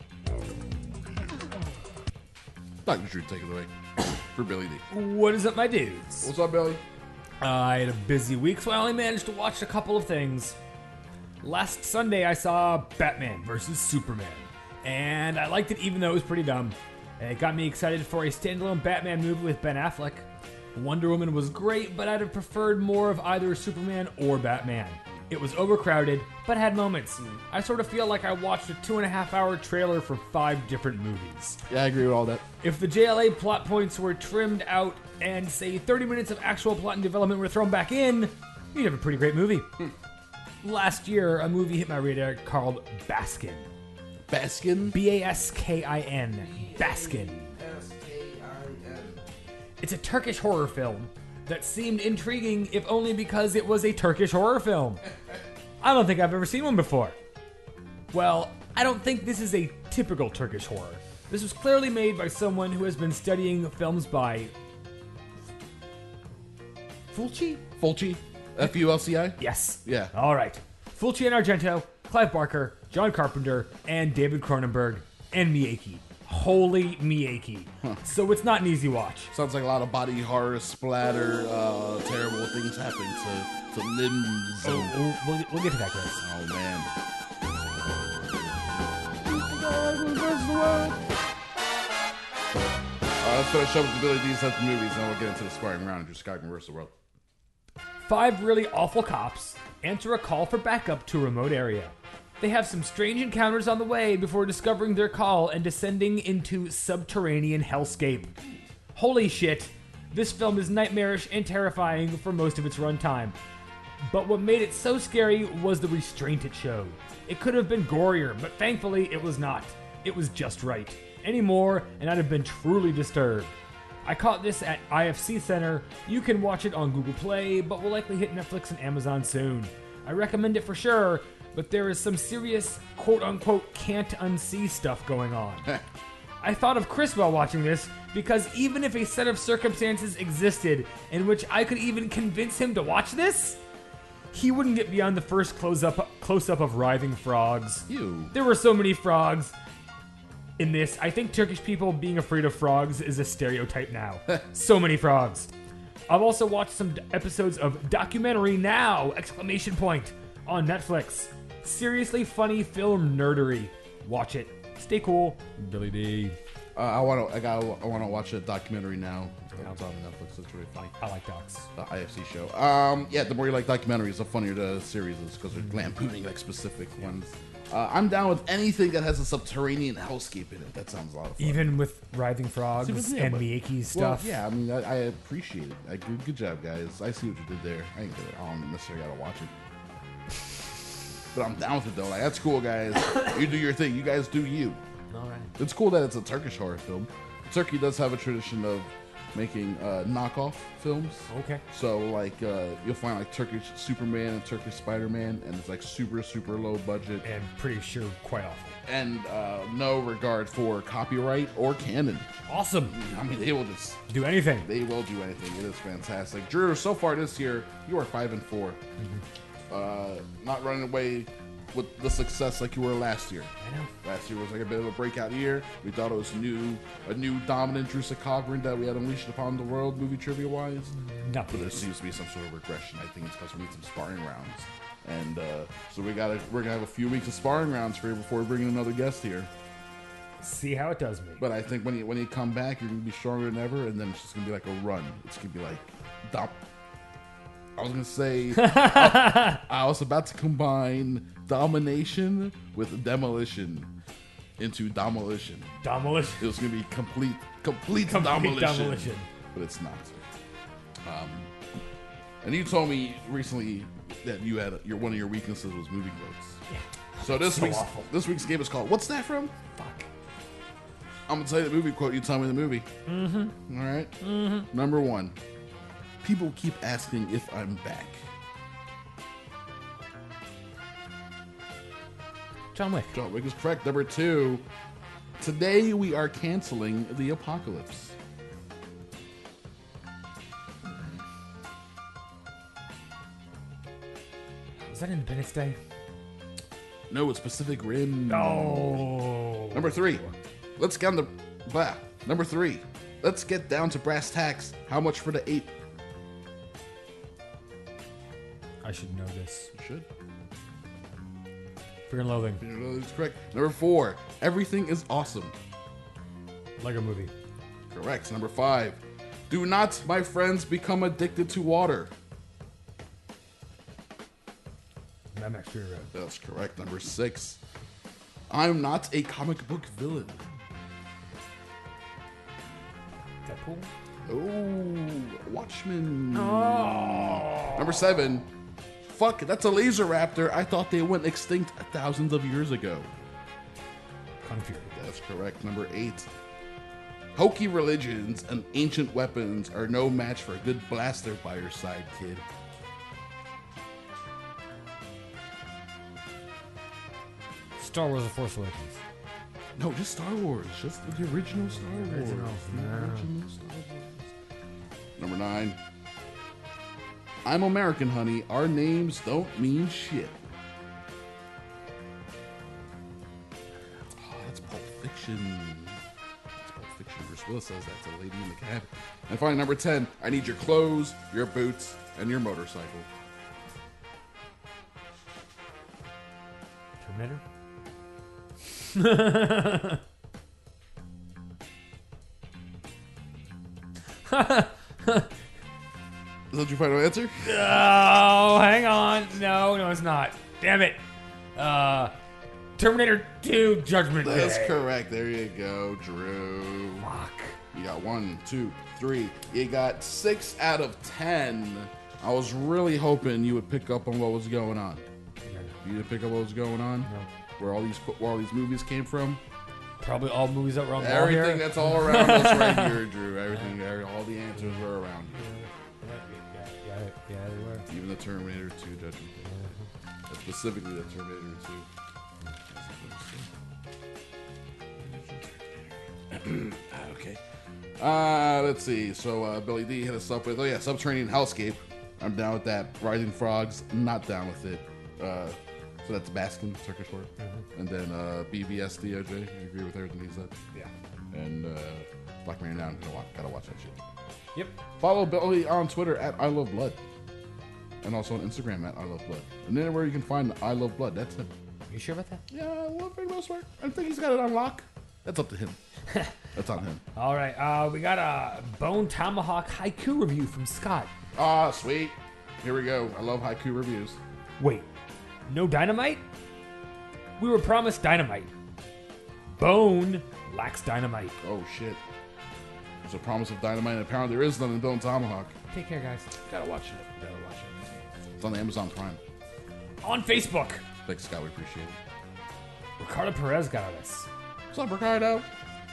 Dr. Drew, take it away for Billy D. What is up, my dudes? What's up, Billy? I had a busy week, so I only managed to watch a couple of things. Last Sunday, I saw Batman vs. Superman, and I liked it even though it was pretty dumb. It got me excited for a standalone Batman movie with Ben Affleck. Wonder Woman was great, but I'd have preferred more of either Superman or Batman. It was overcrowded, but had moments. I sort of feel like I watched a 2.5-hour trailer for 5 different movies. Yeah, I agree with all that. If the JLA plot points were trimmed out and, say, 30 minutes of actual plot and development were thrown back in, you'd have a pretty great movie. Last year, a movie hit my radar called Baskin. Baskin? B-A-S-K-I-N. Baskin. It's a Turkish horror film that seemed intriguing, if only because it was a Turkish horror film. I don't think I've ever seen one before. Well, I don't think this is a typical Turkish horror. This was clearly made by someone who has been studying films by Fulci? Fulci? F-U-L-C-I? Yes. Yeah. All right. Fulci and Argento, Clive Barker, John Carpenter, and David Cronenberg, and Miyake. Holy Miyake. So it's not an easy watch. Sounds like a lot of body horror, splatter, terrible things happening to limbs. We'll get to that, Chris. Oh, man. Let's finish up with the Billy D's at the movies, and then we'll get into the sparring round and just Skype and versus the world. 5 really awful cops answer a call for backup to a remote area. They have some strange encounters on the way before discovering their call and descending into subterranean hellscape. Holy shit, this film is nightmarish and terrifying for most of its runtime. But what made it so scary was the restraint it showed. It could have been gorier, but thankfully it was not. It was just right. Any more, and I'd have been truly disturbed. I caught this at IFC Center. You can watch it on Google Play, but will likely hit Netflix and Amazon soon. I recommend it for sure, but there is some serious quote-unquote can't unsee stuff going on. I thought of Chris while watching this, because even if a set of circumstances existed in which I could even convince him to watch this, he wouldn't get beyond the first close-up of writhing frogs. Ew. There were so many frogs in this. I think Turkish people being afraid of frogs is a stereotype now. So many frogs. I've also watched some episodes of Documentary Now! ! On Netflix. Seriously funny film nerdery. Watch it. Stay cool. Billy D. I want to watch a documentary now. It's on Netflix. It's really funny. I like docs. The IFC show. Yeah, the more you like documentaries, the funnier the series is because they're lampooning like specific ones. I'm down with anything that has a subterranean hellscape in it. That sounds a lot of fun. Even with writhing frogs and Miyake's stuff. Well, yeah, I mean, I appreciate it. Good job, guys. I see what you did there. I don't necessarily gotta watch it. But I'm down with it though. Like, that's cool, guys. You do your thing. You guys do you. All right. It's cool that it's a Turkish horror film. Turkey does have a tradition of making knockoff films. Okay. So like you'll find like Turkish Superman and Turkish Spider-Man, and it's like super low budget and pretty sure quite awful. And no regard for copyright or canon. Awesome. I mean, they will just do anything. They will do anything. It is fantastic. Drew, so far this year, you are 5-4. Not running away with the success like you were last year. I know. Last year was like a bit of a breakout year. We thought it was a new dominant Drew Sakagrin that we had unleashed upon the world, movie trivia wise. Not but there seems to be some sort of regression. I think it's because we need some sparring rounds. And so we're gonna have a few weeks of sparring rounds for you before we bring in another guest here. See how it does me. But I think when you come back, you're gonna be stronger than ever, and then it's just gonna be like a run. It's gonna be like, I was gonna say, I was about to combine domination with demolition into demolition. Demolition. It was gonna be complete demolition. But it's not. And you told me recently that you had one of your weaknesses was movie quotes. Yeah. So this week's game is called What's That From? Fuck. I'm gonna tell you the movie quote. You tell me the movie. Mm-hmm. All right. Mm-hmm. Number 1. People keep asking if I'm back. John Wick. John Wick is correct. Number 2. Today we are canceling the apocalypse. Is that Independence Day? No, it's Pacific Rim. No. Number 3. Let's get on the blah. Number 3. Let's get down to brass tacks. How much for the ape? I should know this. You should. Fear and Loathing. Fear and Loathing is correct. Number 4. Everything is awesome. Lego Movie. Correct. Number 5. Do not, my friends, become addicted to water. Mad Max Fury Road. That's correct. Number 6. I'm not a comic book villain. Deadpool? Oh, Watchmen. Oh. Number 7. Fuck, that's a laser raptor. I thought they went extinct thousands of years ago. Kung Fury. That's correct. Number 8. Hokey religions and ancient weapons are no match for a good blaster by your side, kid. Star Wars: The Force Awakens. No, just Star Wars. Just the original Star Wars. Original Star Wars. Number 9. I'm American, honey. Our names don't mean shit. Oh, that's Pulp Fiction. That's Pulp Fiction. Bruce Willis says that's a lady in the cab. And finally, number 10. I need your clothes, your boots, and your motorcycle. Terminator? Is that your final answer? Oh, hang on. No, it's not. Damn it. Terminator 2 Judgment Day. That's correct. There you go, Drew. Fuck. You got 1, 2, 3. You got 6 out of 10. I was really hoping you would pick up on what was going on. You didn't pick up what was going on? No. Where all these movies came from? Probably all movies that were on the wall Everything here. that's all around us right here, Drew. Everything, all the answers were around you. Yeah, they were. Even the Terminator 2 Judgment Day. Specifically the Terminator 2. Okay. Let's see. So Billy D hit us up with, Subterranean Hellscape. I'm down with that. Rising Frogs, not down with it. So that's Baskin, Turkish word. And then BBS DOJ. You agree with everything he said? Yeah. And Black Man Down. Gotta watch that shit. Yep. Follow Billy on Twitter at I Love Blood. And also on Instagram at I Love Blood. And anywhere you can find I Love Blood. That's him. You sure about that? Yeah, well, for the most part. I think he's got it on lock. That's up to him. That's on him. All right. We got a Bone Tomahawk haiku review from Scott. Ah, sweet. Here we go. I love haiku reviews. Wait. No dynamite? We were promised dynamite. Bone lacks dynamite. Oh, shit. There's a promise of dynamite, and apparently there is none in Bone Tomahawk. Take care, guys. Gotta watch it. It's on Amazon Prime. On Facebook. Thanks, Scott. We appreciate it. Ricardo Perez got us. What's up, Ricardo?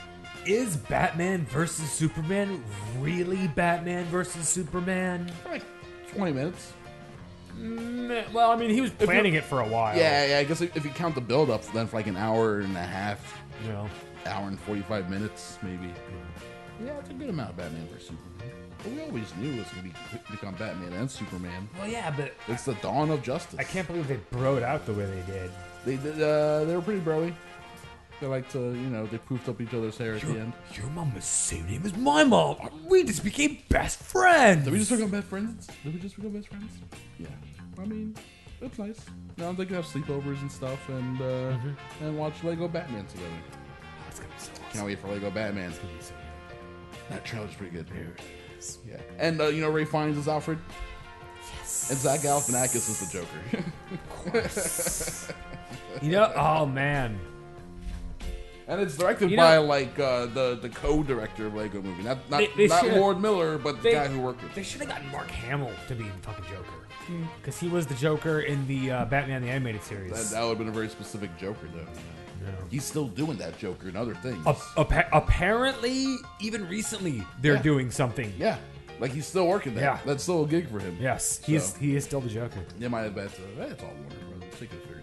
is Batman versus Superman really Batman versus Superman? For like 20 minutes. Well, I mean, he was planning it for a while. Yeah, I guess if you count the build-up, then for like an hour and a half, hour and 45 minutes, maybe. Yeah, it's a good amount of Batman versus Superman. But we always knew it was going to become Batman and Superman. Well, yeah, but it's the dawn of justice. I can't believe they broed out the way they did. They were pretty broy. They like to, they poofed up each other's hair at the end. Your mom was the same name as my mom. We just became best friends. Did we just become best friends? Yeah. I mean, that's nice. Now they can have sleepovers and stuff and watch Lego Batman together. Oh, it's gonna be so awesome. Can't wait for Lego Batman. It's gonna be so good. That trailer's pretty good. Yeah. And Ray Fiennes is Alfred. Yes. And Zach Galifianakis is the Joker. Of course. Oh man. And it's directed by the co-director of Lego Movie, not Lord Miller, but the guy who worked with him. They should have gotten Mark Hamill to be the fucking Joker, because he was the Joker in the Batman the Animated Series. That would have been a very specific Joker, though. Yeah. He's still doing that Joker and other things. Apparently, even recently, they're doing something. Yeah, like he's still working there. Yeah, that's still a gig for him. Yes, he is still the Joker. Yeah, my bet. It's all Warner Brothers. They could figure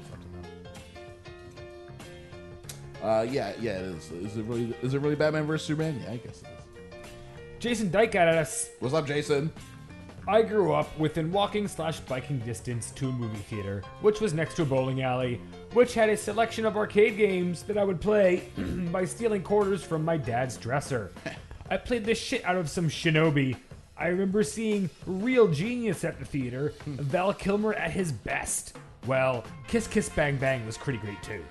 something out. Yeah, it is. Is it really Batman vs Superman? Yeah, I guess it is. Jason Dyke at us. What's up, Jason? I grew up within walking/biking distance to a movie theater, which was next to a bowling alley, which had a selection of arcade games that I would play by stealing quarters from my dad's dresser. I played the shit out of some Shinobi. I remember seeing Real Genius at the theater, Val Kilmer at his best. Well, Kiss Kiss Bang Bang was pretty great too.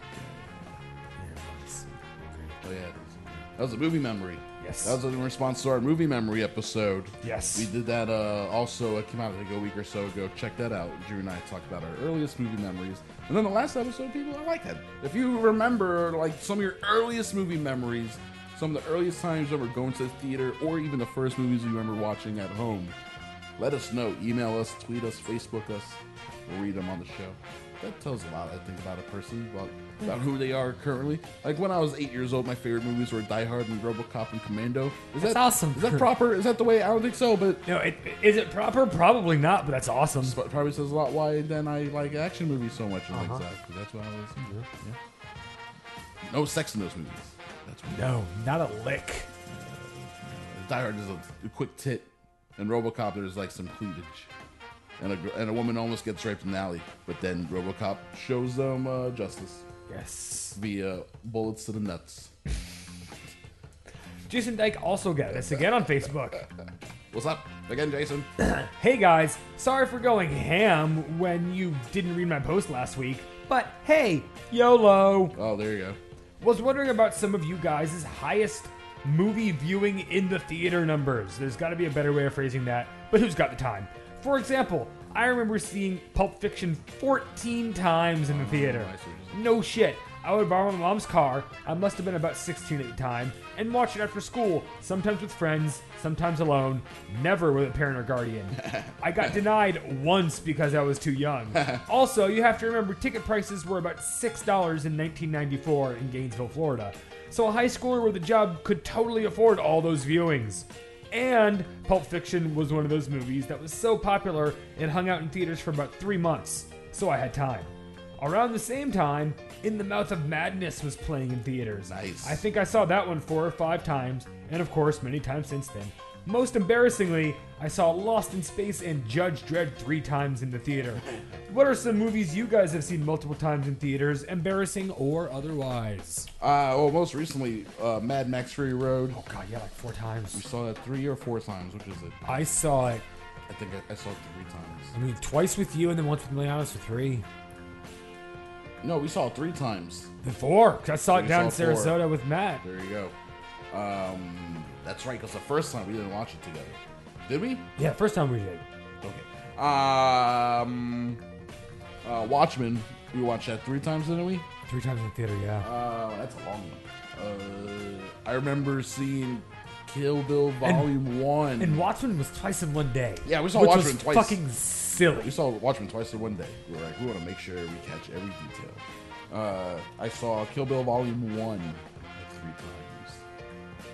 Oh yeah, that was a movie memory. Yes. That was in response to our movie memory episode. Yes. We did that also. It came out like a week or so ago. Check that out. Drew and I talked about our earliest movie memories. And then the last episode, people, I like that. If you remember like some of your earliest movie memories, some of the earliest times you ever going to the theater, or even the first movies you remember watching at home, let us know. Email us, tweet us, Facebook us. We'll read them on the show. That tells a lot, I think, about a person, about who they are currently. Like when I was 8 years old, my favorite movies were Die Hard and RoboCop and Commando. That's awesome. Is that proper? Is that the way? I don't think so, but... No, is it proper? Probably not, but that's awesome. It probably says a lot why then I like action movies so much and like that, because that's what I was into. Yeah. No sex in those movies. That's what no, not a lick. Die Hard is a quick tit, and RoboCop there's like some cleavage. And a woman almost gets raped in the alley, but then RoboCop shows them justice. Yes. Via bullets to the nuts. Jason Dyke also got us again on Facebook. What's up? Again, Jason. Hey guys, sorry for going ham when you didn't read my post last week, but hey, YOLO. Oh, there you go. Was wondering about some of you guys' highest movie viewing in the theater numbers. There's got to be a better way of phrasing that, but who's got the time? For example, I remember seeing Pulp Fiction 14 times in the theater. No shit. I would borrow my mom's car, I must have been about 16 at the time, and watch it after school, sometimes with friends, sometimes alone, never with a parent or guardian. I got denied once because I was too young. Also, you have to remember ticket prices were about $6 in 1994 in Gainesville, Florida. So a high schooler with a job could totally afford all those viewings. And Pulp Fiction was one of those movies that was so popular it hung out in theaters for about 3 months, so I had time. Around the same time, In the Mouth of Madness was playing in theaters. Nice. I think I saw that one 4 or 5 times, and of course many times since then. Most embarrassingly, I saw Lost in Space and Judge Dredd 3 times in the theater. What are some movies you guys have seen multiple times in theaters, embarrassing or otherwise? Well, most recently, Mad Max Fury Road. Oh god, yeah, like 4 times. We saw that 3 or 4 times, which is it? I saw it. I think I saw it 3 times. I mean, twice with you and then once with Milianos for 3. No, we saw it 3 times. 4, because I saw it down in Sarasota with Matt. There you go. That's right, because the first time we didn't watch it together. Did we? Yeah, first time we did. Okay. Watchmen, we watched that 3 times, didn't we? 3 times in the theater, yeah. That's a long one. I remember seeing Kill Bill Volume 1. And Watchmen was twice in one day. Yeah, we saw Watchmen was twice. Fucking silly. We saw Watchmen twice in one day. We were like, we want to make sure we catch every detail. I saw Kill Bill Volume 1 like 3 times.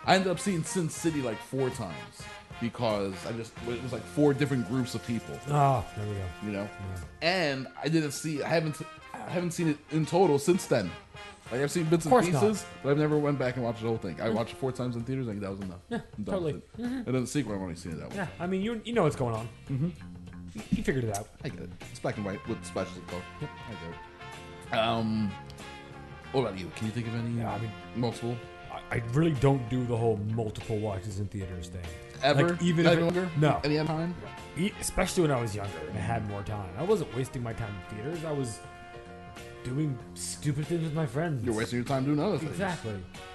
I ended up seeing Sin City like 4 times because it was like 4 different groups of people. Oh, there we go. You know, and I haven't seen it in total since then. Like I've seen bits and pieces, but I've never went back and watched the whole thing. I watched it 4 times in theaters. I think that was enough. Yeah, I'm done totally. with it. And then the sequel, I've only seen it that way. Yeah, I mean, you know what's going on. Mm-hmm. You figured it out. I get it. It's black and white with splashes of color. Yep. I get it. What about you? Can you think of any multiple? I really don't do the whole multiple watches in theaters thing. Ever? Like, even Not if even younger? No. Any other time? Especially when I was younger and I had more time. I wasn't wasting my time in theaters. I was doing stupid things with my friends. You're wasting your time doing other things. Exactly.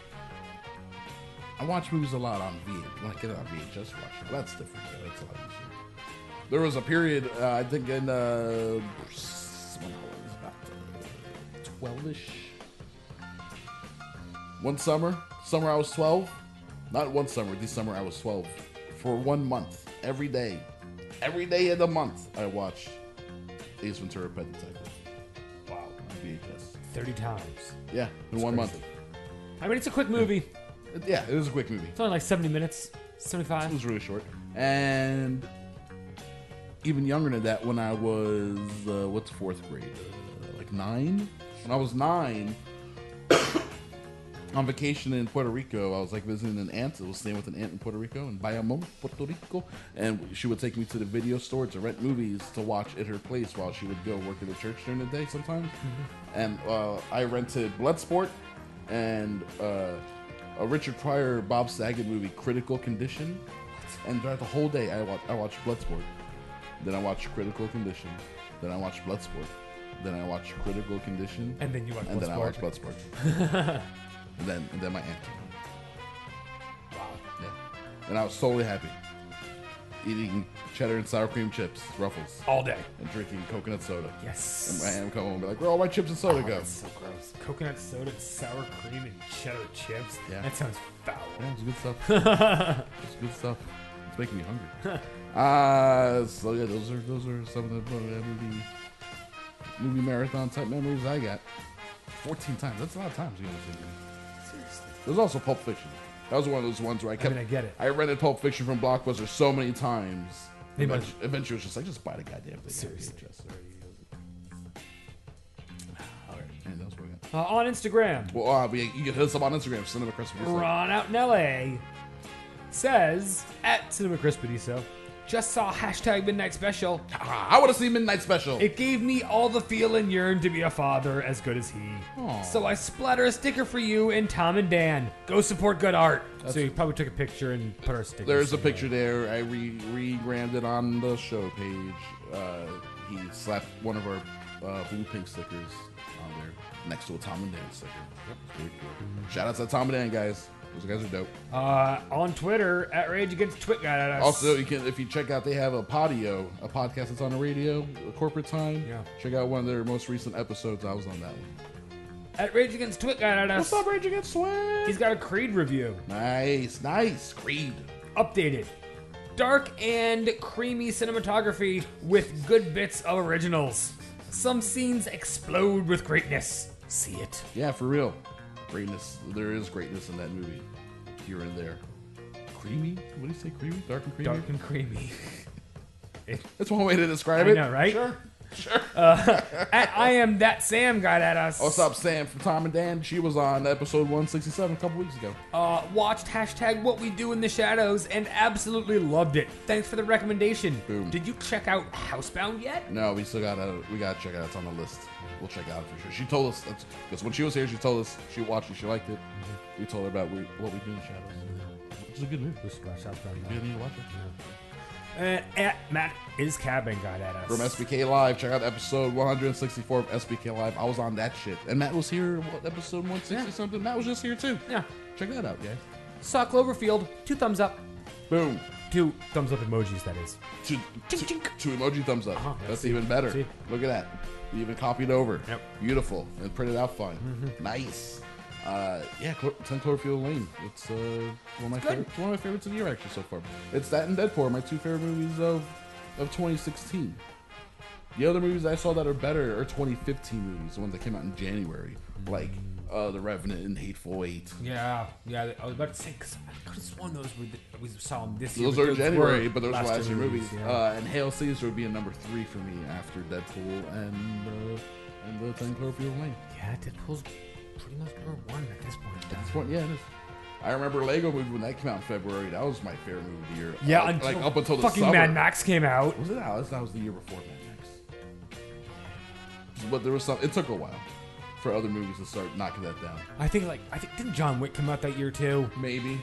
I watch movies a lot on VHS. When I get it on VHS, watch it. Well, that's different. Yeah, that's a lot easier. There was a period, I think in when I was about 12-ish. One summer I was 12. Not one summer, this summer I was 12. For 1 month, every day of the month, I watched Ace Ventura: Pet Detective. Wow, on VHS. 30 times. Yeah, in 1 month. I mean, it's a quick movie. Yeah, it was a quick movie. It's only like 70 minutes, 75. It was really short. And even younger than that, when I was, what's 4th grade? Like 9? When I was 9, on vacation in Puerto Rico, I was like visiting an aunt. I was staying with an aunt in Puerto Rico, in Bayamon, Puerto Rico. And she would take me to the video store to rent movies to watch at her place while she would go work at the church during the day sometimes. Mm-hmm. And I rented Bloodsport and a Richard Pryor, Bob Saget movie, Critical Condition. And throughout the whole day, I watched Bloodsport. Then I watched Critical Condition. Then I watched Bloodsport. Then I watched Critical Condition. And then you watched Bloodsport. And then I watched Bloodsport. and then my aunt came in. Wow. Yeah. And I was totally happy. Eating cheddar and sour cream chips, Ruffles. All day. And drinking coconut soda. Yes. And my aunt would come home and be like, where all my chips and soda go? That's so gross. Coconut soda, sour cream, and cheddar chips. Yeah. That sounds foul. Yeah, it's good stuff. It's good stuff. It's making me hungry. So yeah, those are some of the movie marathon type memories I got. 14 times. That's a lot of times you gotta see. Seriously. There's also Pulp Fiction. That was one of those ones where I get it. I rented Pulp Fiction from Blockbuster so many times. Eventually it was just like, just buy the goddamn thing. Seriously. Alright, anything else we got? On Instagram. Well, you can hit us up on Instagram, Cinema Chris Padiso. Ron out in LA says at Cinema Chris Padiso, just saw hashtag Midnight Special. I want to see Midnight Special. It gave me all the feel and yearn to be a father as good as he. Aww. So I splatter a sticker for you and Tom and Dan. Go support good art. So you probably took a picture and put our sticker. There's a picture there. I re-grammed it on the show page. He slapped one of our blue pink stickers on there next to a Tom and Dan sticker. Yep. Pretty cool. Shout out to Tom and Dan, guys. Those guys are dope. On Twitter, at Rage Against Twit got at us. Also, if you check out, they have a podcast that's on the radio, corporate time. Yeah. Check out one of their most recent episodes. I was on that one. At Rage Against Twit got at us. What's up, Rage Against Twit? He's got a Creed review. Nice. Creed. Updated. Dark and creamy cinematography with good bits of originals. Some scenes explode with greatness. See it. Yeah, for real. Greatness. There is greatness in that movie. Here and there. Creamy? What do you say? Creamy? Dark and creamy? Dark and creamy. That's one way to describe it. I know, right? Sure. At I Am That Sam got at us. What's up, Sam from Tom and Dan? She was on episode 167 a couple weeks ago. Watched hashtag What We Do in the Shadows and absolutely loved it. Thanks for the recommendation. Boom. Did you check out Housebound yet? No, we gotta check it out. It's on the list. We'll check it out for sure. She told us because when she was here, she told us she watched it, she liked it. We told her about What We Do in the Shadows. It's a good movie. You need to watch it. And at Matt Is Cabin got at us. From SBK Live, check out episode 164 of SBK Live. I was on that shit. And Matt was here, episode 160 something? Matt was just here too. Yeah. Check that out, guys. Saw Cloverfield. 2 thumbs up. Boom. 2 thumbs up emojis, that is. Two emoji thumbs up. That's even better. See? Look at that. We even copied over. Yep. Beautiful. And printed out fine. Nice. 10 Cloverfield Lane. It's one of my favorites of the year actually so far. It's that and Deadpool, my 2 favorite movies of 2016. The other movies I saw that are better are 2015 movies, the ones that came out in January, like The Revenant and Hateful Eight. Yeah. I was about to say, because I could have sworn those we saw them this year. Those are January, but those were last year movies. Yeah. And Hail Caesar would be a number 3 for me after Deadpool and the 10 Cloverfield Lane. Yeah, Deadpool's pretty much number 1 at this point. At this point, yeah, it is. I remember Lego Movie when that came out in February. That was my favorite movie of the year. Yeah, up until the fucking summer. Mad Max came out. Was it that? That was the year before Mad Max. But there was some. It took a while for other movies to start knocking that down. I think didn't John Wick come out that year too? Maybe.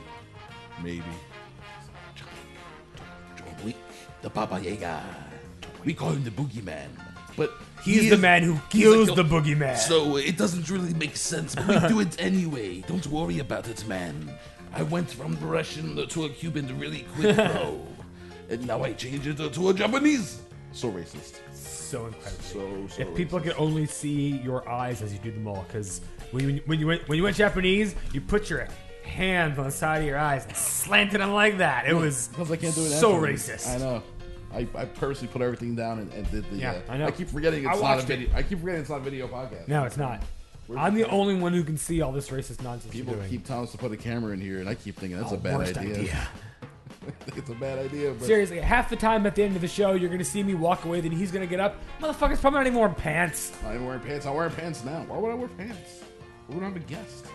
John Wick, the Baba Yaga. We call him the Boogeyman, but he's the man who kills the Boogeyman. So it doesn't really make sense, but we do it anyway. Don't worry about it, man. I went from the Russian to a Cuban really quick, bro. And now I changed it to a Japanese. So racist. So incredible. So if people could only see your eyes as you do them all, because when you went Japanese, you put your hands on the side of your eyes and slanted them like that. It was because I can't do it. So naturally. racist. I know. I purposely put everything down and did the. Yeah, I know. I keep forgetting it's not a video. I keep forgetting it's not a video podcast. No, it's not. I'm the only one who can see all this racist nonsense. People you're doing. keep telling us to put a camera in here, and I keep thinking that's a bad idea. It's a bad idea. But seriously, half the time at the end of the show, you're going to see me walk away, then he's going to get up. Motherfucker's probably not even wearing pants. I'm even wearing pants. I'm wearing pants now. Why would I wear pants? Who would I have a guest?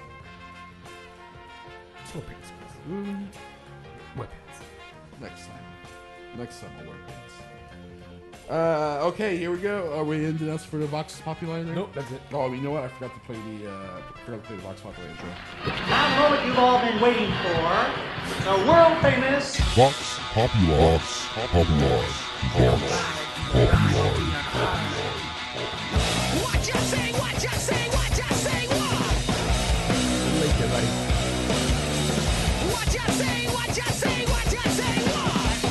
Just wear pants. Wear pants. Next time I'll wear pants. Okay, here we go. Are we into us for the Vox Populi there? Nope, that's it. Oh, you know what? I forgot to play the Vox Populi intro. Now the moment you've all been waiting for, the world famous Vox Populi. Vox Populi. Vox Populi. What you say, what you say, what you say, what? Late there, buddy. What you say, what you say, what you say, what?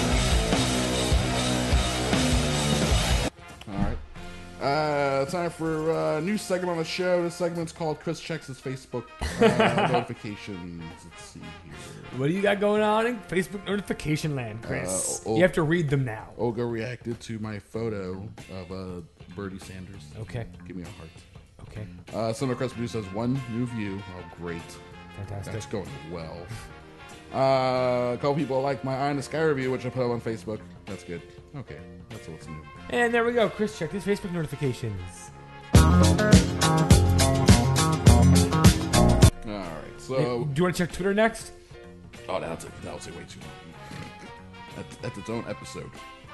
Time for a new segment on the show. This segment's called Chris Checks His Facebook Notifications. Let's see here. What do you got going on in Facebook notification land, Chris? You have to read them now. Olga reacted to my photo of Bernie Sanders. Okay. Give me a heart. Okay. Cinema Crest Producer says 1 new view. Oh, great. Fantastic. That's going well. A couple people like my Eye in the Sky review, which I put up on Facebook. That's good. Okay. That's what's new. And there we go. Chris checked his Facebook notifications. Alright, so... Do you want to check Twitter next? Oh, that'll take way too long. That's its own episode.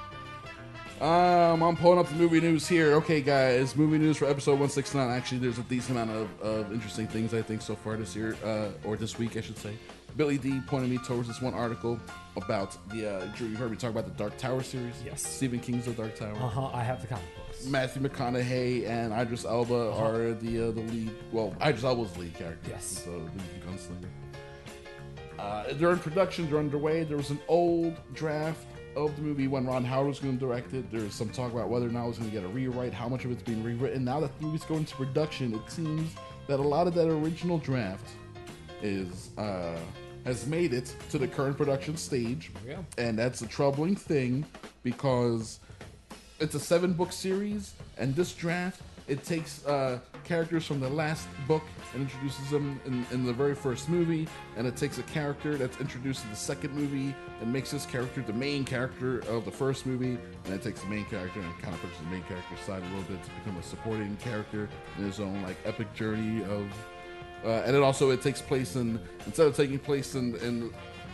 I'm pulling up the movie news here. Okay, guys, movie news for episode 169. Actually, there's a decent amount of interesting things, I think, so far this year, or this week, I should say. Billy D pointed me towards this one article about the, Drew, you heard me talk about the Dark Tower series? Yes. Stephen King's The Dark Tower. I have the comic books. Matthew McConaughey and Idris Elba are the lead, well, Idris Elba's the lead character. Yes. So, the gunslinger. They're in production, they're underway. There was an old draft of the movie when Ron Howard was going to direct it. There's some talk about whether or not it was going to get a rewrite, how much of it's being rewritten. Now that the movie's going to production, it seems that a lot of that original draft is has made it to the current production stage. Yeah. And that's a troubling thing because it's a 7-book series, and this draft, it takes characters from the last book and introduces them in the very first movie, and it takes a character that's introduced in the second movie and makes this character the main character of the first movie, and it takes the main character and kind of pushes the main character aside a little bit to become a supporting character in his own like epic journey of. And it takes place instead of taking place in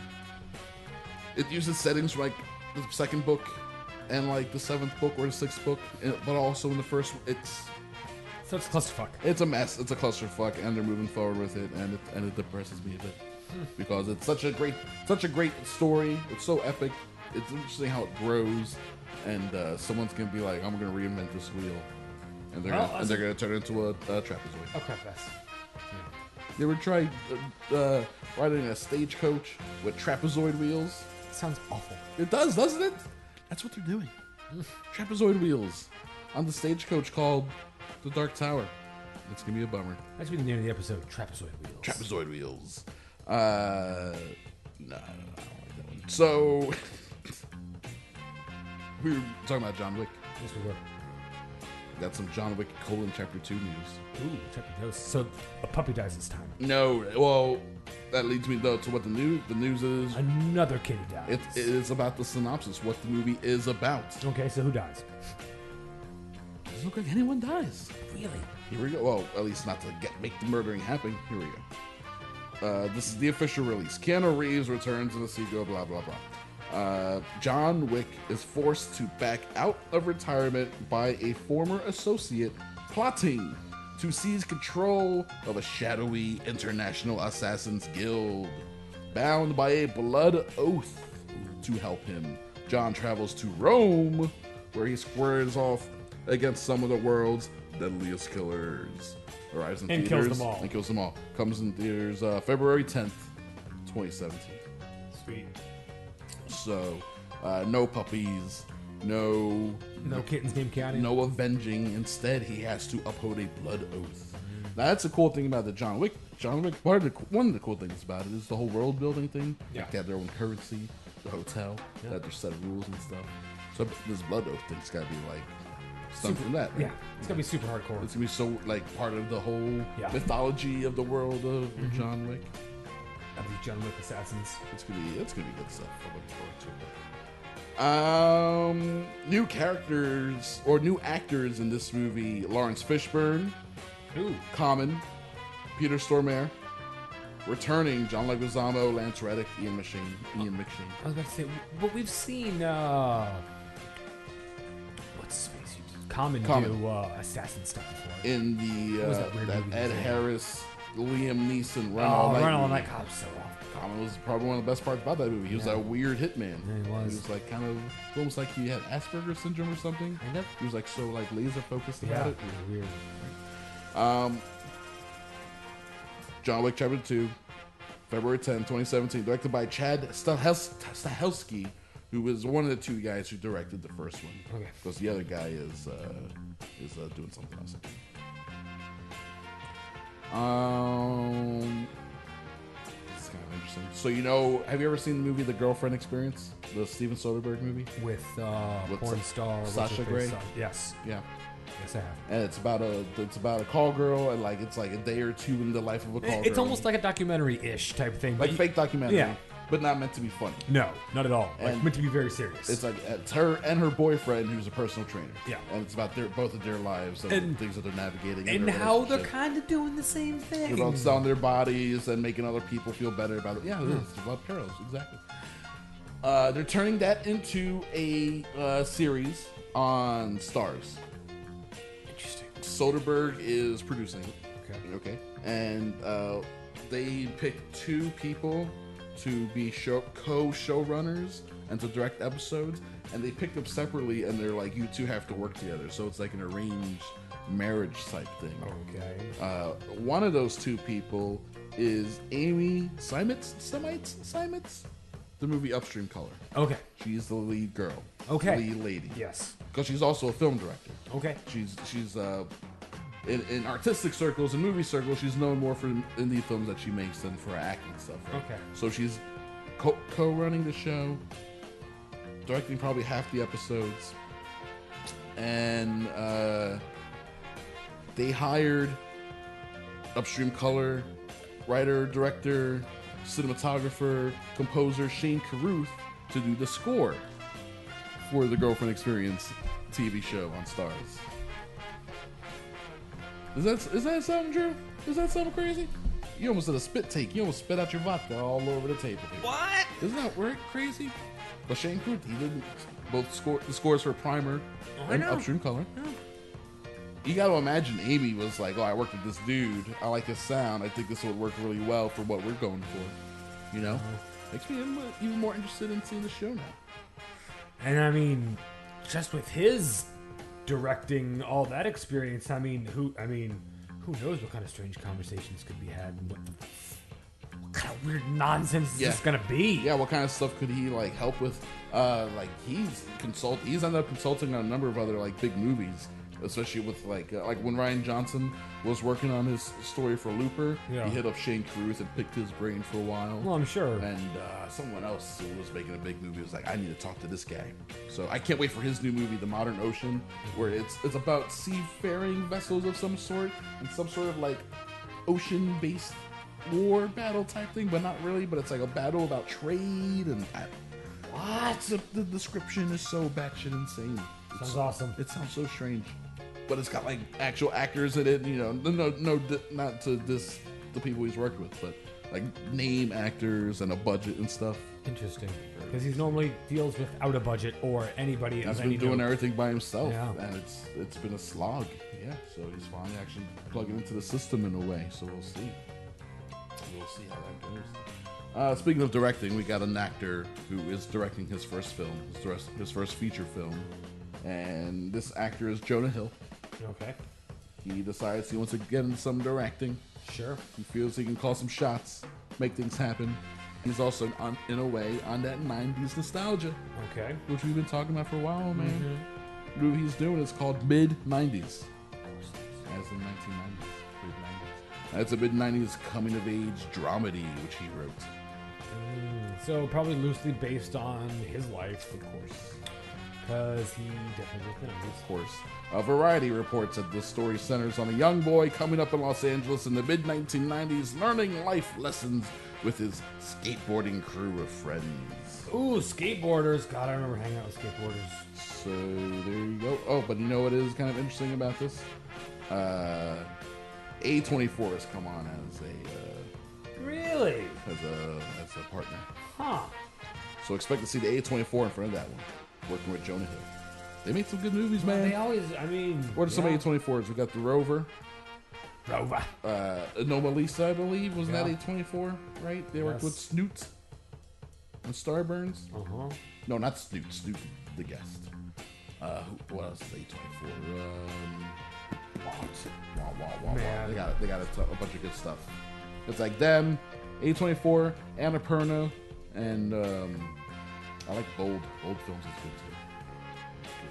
it uses settings from like the second book and like the 7th book or the 6th book, but also in the first. So it's a clusterfuck. It's a mess. It's a clusterfuck, and they're moving forward with it, and it depresses me a bit because it's such a great story. It's so epic. It's interesting how it grows, and someone's gonna be like, "I'm gonna reinvent this wheel," and they're gonna turn it into a trapezoid. A crevice. You ever tried riding a stagecoach with trapezoid wheels? Sounds awful. It does, doesn't it? That's what they're doing. Trapezoid wheels on the stagecoach called The Dark Tower. It's gonna be a bummer. That should be the name of the episode. Trapezoid wheels. Trapezoid wheels. No, I don't like that one. So we were talking about John Wick. Yes, we were. got some John Wick: Chapter 2 news. Ooh, chapter 2. So a puppy dies this time. No, well, that leads me though to what the news is. Another kitty dies. It is about the synopsis, what the movie is about. Okay, so who dies? Doesn't look like anyone dies. Really? Here we go. Well, at least not to make the murdering happen. Here we go. This is the official release. Keanu Reeves returns in the sequel, blah, blah, blah. John Wick is forced to back out of retirement by a former associate plotting to seize control of a shadowy international assassins guild. Bound by a blood oath to help him, John travels to Rome, where he squares off against some of the world's deadliest killers. Arrives in and theaters kills them all. and kills them all. Comes in theaters February 10th, 2017. Sweet. So, no puppies, no kittens named Keanu. no avenging. Instead, he has to uphold a blood oath. Now, that's the cool thing about the John Wick. One of the cool things about it is the whole world building thing. Yeah. Like they have their own currency, the hotel, they have their set of rules and stuff. So this blood oath thing's got to be like something from that. Right? Yeah, it's gonna be super hardcore. It's gonna be so like part of the whole mythology of the world of John Wick. Of these John Wick assassins. It's gonna be good stuff. I'm looking forward to it. New characters or new actors in this movie: Lawrence Fishburne, Common, Peter Stormare, returning John Leguizamo, Lance Reddick, Ian McShane. I was about to say, but we've seen what's his face? Common do assassin stuff before. In the What was that weird that movie Ed he did? Harris, Liam Neeson, Run Oh, All Night. Run All movie. Night. God, so awful. Common was probably one of the best parts about that movie. He was Yeah. that weird hitman. Yeah, he was. He was like kind of almost like he had Asperger's syndrome or something. Kind of. He was like so like laser focused Yeah, about it. weird. John Wick Chapter 2, February 10, 2017, directed by Chad Stahelski, who was one of the two guys who directed the first one. Okay. Because the other guy is doing something else. It's kind of interesting. So have you ever seen the movie The Girlfriend Experience, the Steven Soderbergh movie With porn star Sasha what's her Grey? face? Yes. Yeah. Yes, I have. And it's about a call girl, and like it's like a day or two in the life of a call girl. It's almost like a documentary-ish type thing. like but fake documentary, Yeah. but not meant to be funny. No, not at all. Like, And meant to be very serious. It's like it's her and her boyfriend, who's a personal trainer. Yeah. And it's about both of their lives and the things that they're navigating. in and their how they're relationship. kind of doing the same thing. About selling their bodies and making other people feel better about it. Yeah, it is. It's about parallels, exactly. They're turning that into a series on Stars. Interesting. Soderbergh is producing it. Okay. And they picked two people to be co-showrunners and to direct episodes, and they picked them separately, and they're like, you two have to work together. So it's like an arranged marriage type thing. Okay. One of those two people is Amy Seimetz, the movie Upstream Color. Okay. She's the lead girl. Okay. Lead lady. Yes. Because she's also a film director. Okay. She's in artistic circles and movie circles, she's known more for indie films that she makes than for her acting stuff. Right? Okay. So she's co-running the show, directing probably half the episodes, and they hired Upstream Color writer, director, cinematographer, composer Shane Carruth to do the score for the Girlfriend Experience TV show on Stars. Is that something true? Is that something crazy? You almost did a spit take. You almost spit out your vodka all over the table. What? Isn't that weird? Crazy? But Shane Carruth, he did both the scores for Primer and Upstream Color. You got to imagine Amy was like, "Oh, I worked with this dude. I like his sound. I think this would work really well for what we're going for." You know, makes me even more interested in seeing the show now. And I mean, just with his directing all that experience, who knows what kind of strange conversations could be had and what kind of weird nonsense is this gonna be? Yeah, what kind of stuff could he like help with? Like he's ended up consulting on a number of other like big movies especially with like when Ryan Johnson was working on his story for Looper. Yeah. He hit up Shane Cruz and picked his brain for a while. Well, I'm sure. And someone else who was making a big movie was like, I need to talk to this guy. So I can't wait for his new movie, The Modern Ocean, where it's about seafaring vessels of some sort and some sort of like ocean-based war battle type thing, but not really. But it's like a battle about trade and what? The description is so batshit insane. Sounds awesome. It sounds so strange, but it's got like actual actors in it. You know, no, not to diss the people he's worked with, but like name actors and a budget and stuff. Interesting, because he normally deals without a budget or anybody. He's of been any doing note. everything by himself, Yeah. and it's been a slog. Yeah, so he's finally actually plugging into the system in a way. So we'll see. We'll see how that goes. Speaking of directing, we got an actor who is directing his first film, his first feature film, and this actor is Jonah Hill. Okay. He decides he wants to get into some directing. Sure. He feels he can call some shots, make things happen. He's also, in a way, on that 90s nostalgia. Okay. Which we've been talking about for a while, man. Mm-hmm. The movie he's doing is called Mid-90s. As in 1990s. Mid-90s. It's a mid-90s coming-of-age dramedy, which he wrote. So probably loosely based on his life, of course. Because he definitely was in it. Of course. Variety reports that the story centers on a young boy coming up in Los Angeles in the mid-1990s, learning life lessons with his skateboarding crew of friends. Ooh, skateboarders. God, I remember hanging out with skateboarders. So, there you go. Oh, but you know what is kind of interesting about this? A24 has come on as a... Really? As a partner. Huh. So expect to see the A24 in front of that one, working with Jonah Hill. They make some good movies, Well, man. they always, I mean... What are some yeah. A24s? We got The Rover. Anomalisa, I believe. Wasn't that A24, right? They worked with Snoot and Starburns. Uh-huh. No, not Snoot. Snoot, the guest. What else is A24? Man. They got a bunch of good stuff. It's like them, A24, Annapurna, and I like Bold. Bold Films is good too. Good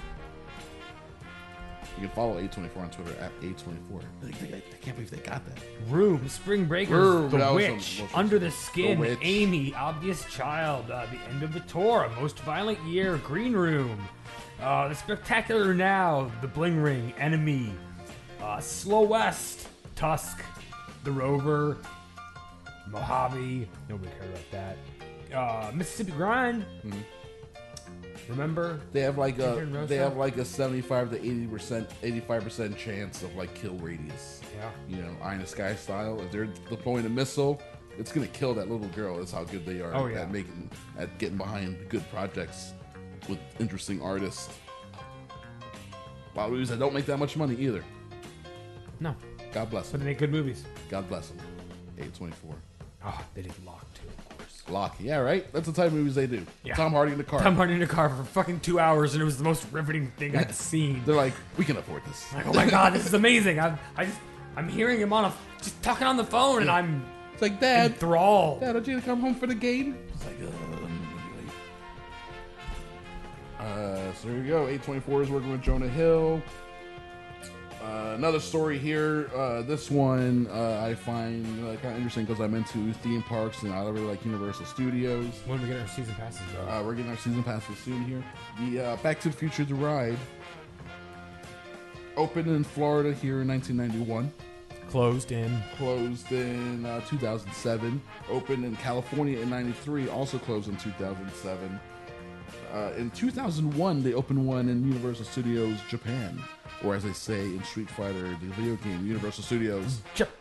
stuff. You can follow A24 on Twitter at A24. I can't believe they got that. Room, Spring Breakers, Room, The that was Witch, some- Under the Skin, The Witch. Amy, Obvious Child, The End of the Tour, Most Violent Year, Green Room, The Spectacular Now, The Bling Ring, Enemy, Slow West, Tusk, The Rover, Mojave, nobody cared about that, Mississippi Grind. Remember? They have like Chicken a Rosa? 75 to 80%, 85% chance of like kill radius. Yeah. You know, Eye in the Sky style. If they're deploying a missile, it's gonna kill that little girl. That's how good they are Oh, yeah. at getting behind good projects with interesting artists. A lot of movies that don't make that much money either. No. God bless But them. they make good movies. God bless them. A24. Oh, they did Lock too, of course. Lock. Yeah, right? That's the type of movies they do. Yeah. Tom Hardy in the car. Tom Hardy in the car for fucking 2 hours, and it was the most riveting thing I'd seen. They're like, we can afford this. Like, oh my god, this is amazing. I'm hearing him on just talking on the phone, and I'm It's like, Dad, enthralled. Dad, don't you come home for the game? It's like, so there you go. A24 is working with Jonah Hill. Another story here. This one I find kind of interesting because I'm into theme parks and I really like Universal Studios. When we get our season passes, bro? We're getting our season passes soon here. The Back to the Future The Ride opened in Florida here in 1991. Closed in 2007. Opened in California in 93. Also closed in 2007. In 2001, they opened one in Universal Studios Japan, or as they say in Street Fighter, the video game, Universal Studios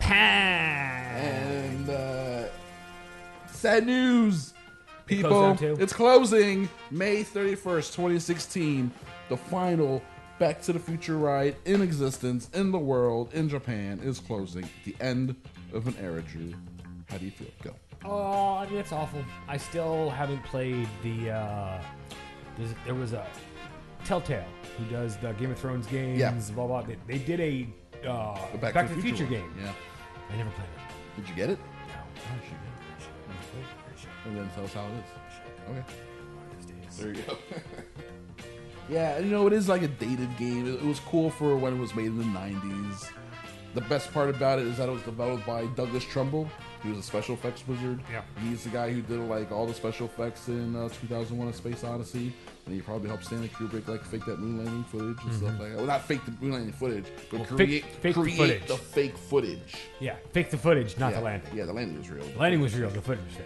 Japan. And sad news, people! Closed down too? It's closing May 31st, 2016. The final Back to the Future ride in existence in the world in Japan is closing. The end of an era, Drew. How do you feel? Go. Oh, I mean, it's awful. I still haven't played the. There was a Telltale who does the Game of Thrones games. Yeah. Blah blah. They did a Back to the Future one. game. Yeah. I never played it. Did you get it? No. Oh, you should. And then tell us how it is. Okay. There you go. Yeah, you know, it is like a dated game. It was cool for when it was made in the 90s. The best part about it is that it was developed by Douglas Trumbull. He was a special effects wizard. Yeah. He's the guy who did like all the special effects in 2001: A Space Odyssey, and he probably helped Stanley Kubrick like fake that moon landing footage and stuff like that. Well, not fake the moon landing footage, but Well, create fake the footage. the fake footage. Yeah, fake the footage, not Yeah. the landing. Yeah, the landing was real. The landing was real. The footage was fake.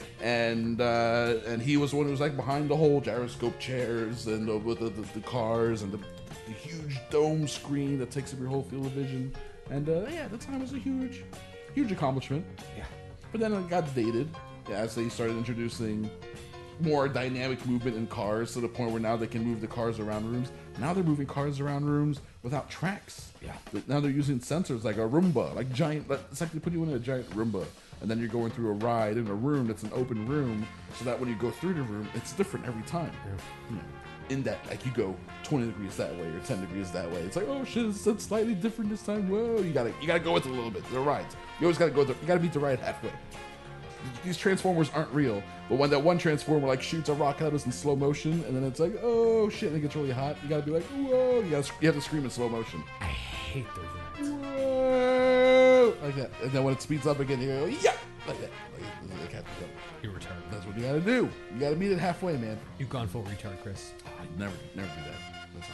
And he was the one who was like behind the whole gyroscope chairs and with the cars and the huge dome screen that takes up your whole field of vision. And yeah, at the time it was a huge accomplishment. Yeah. But then it got dated as they started introducing more dynamic movement in cars to the point where now they can move the cars around rooms. Now they're moving cars around rooms without tracks. Yeah. But now they're using sensors like a Roomba, like giant. It's like they put you in a giant Roomba, and then you're going through a ride in a room that's an open room, so that when you go through the room, it's different every time. Yeah. In that, like you go 20 degrees that way or 10 degrees that way. It's like, oh shit, it's slightly different this time. Whoa, you gotta go with it a little bit. The rides, you always gotta go. You gotta meet the ride halfway. These Transformers aren't real, but when that one Transformer like shoots a rock at us in slow motion, and then it's like, oh shit, and it gets really hot, you gotta be like, whoa, you have to scream in slow motion. I hate those rides. Whoa, like that. And then when it speeds up again, you go, yeah, like that. Like that. You're retarded. That's what you gotta do. You gotta meet it halfway, man. You've gone full retard, Chris. I never do that. That's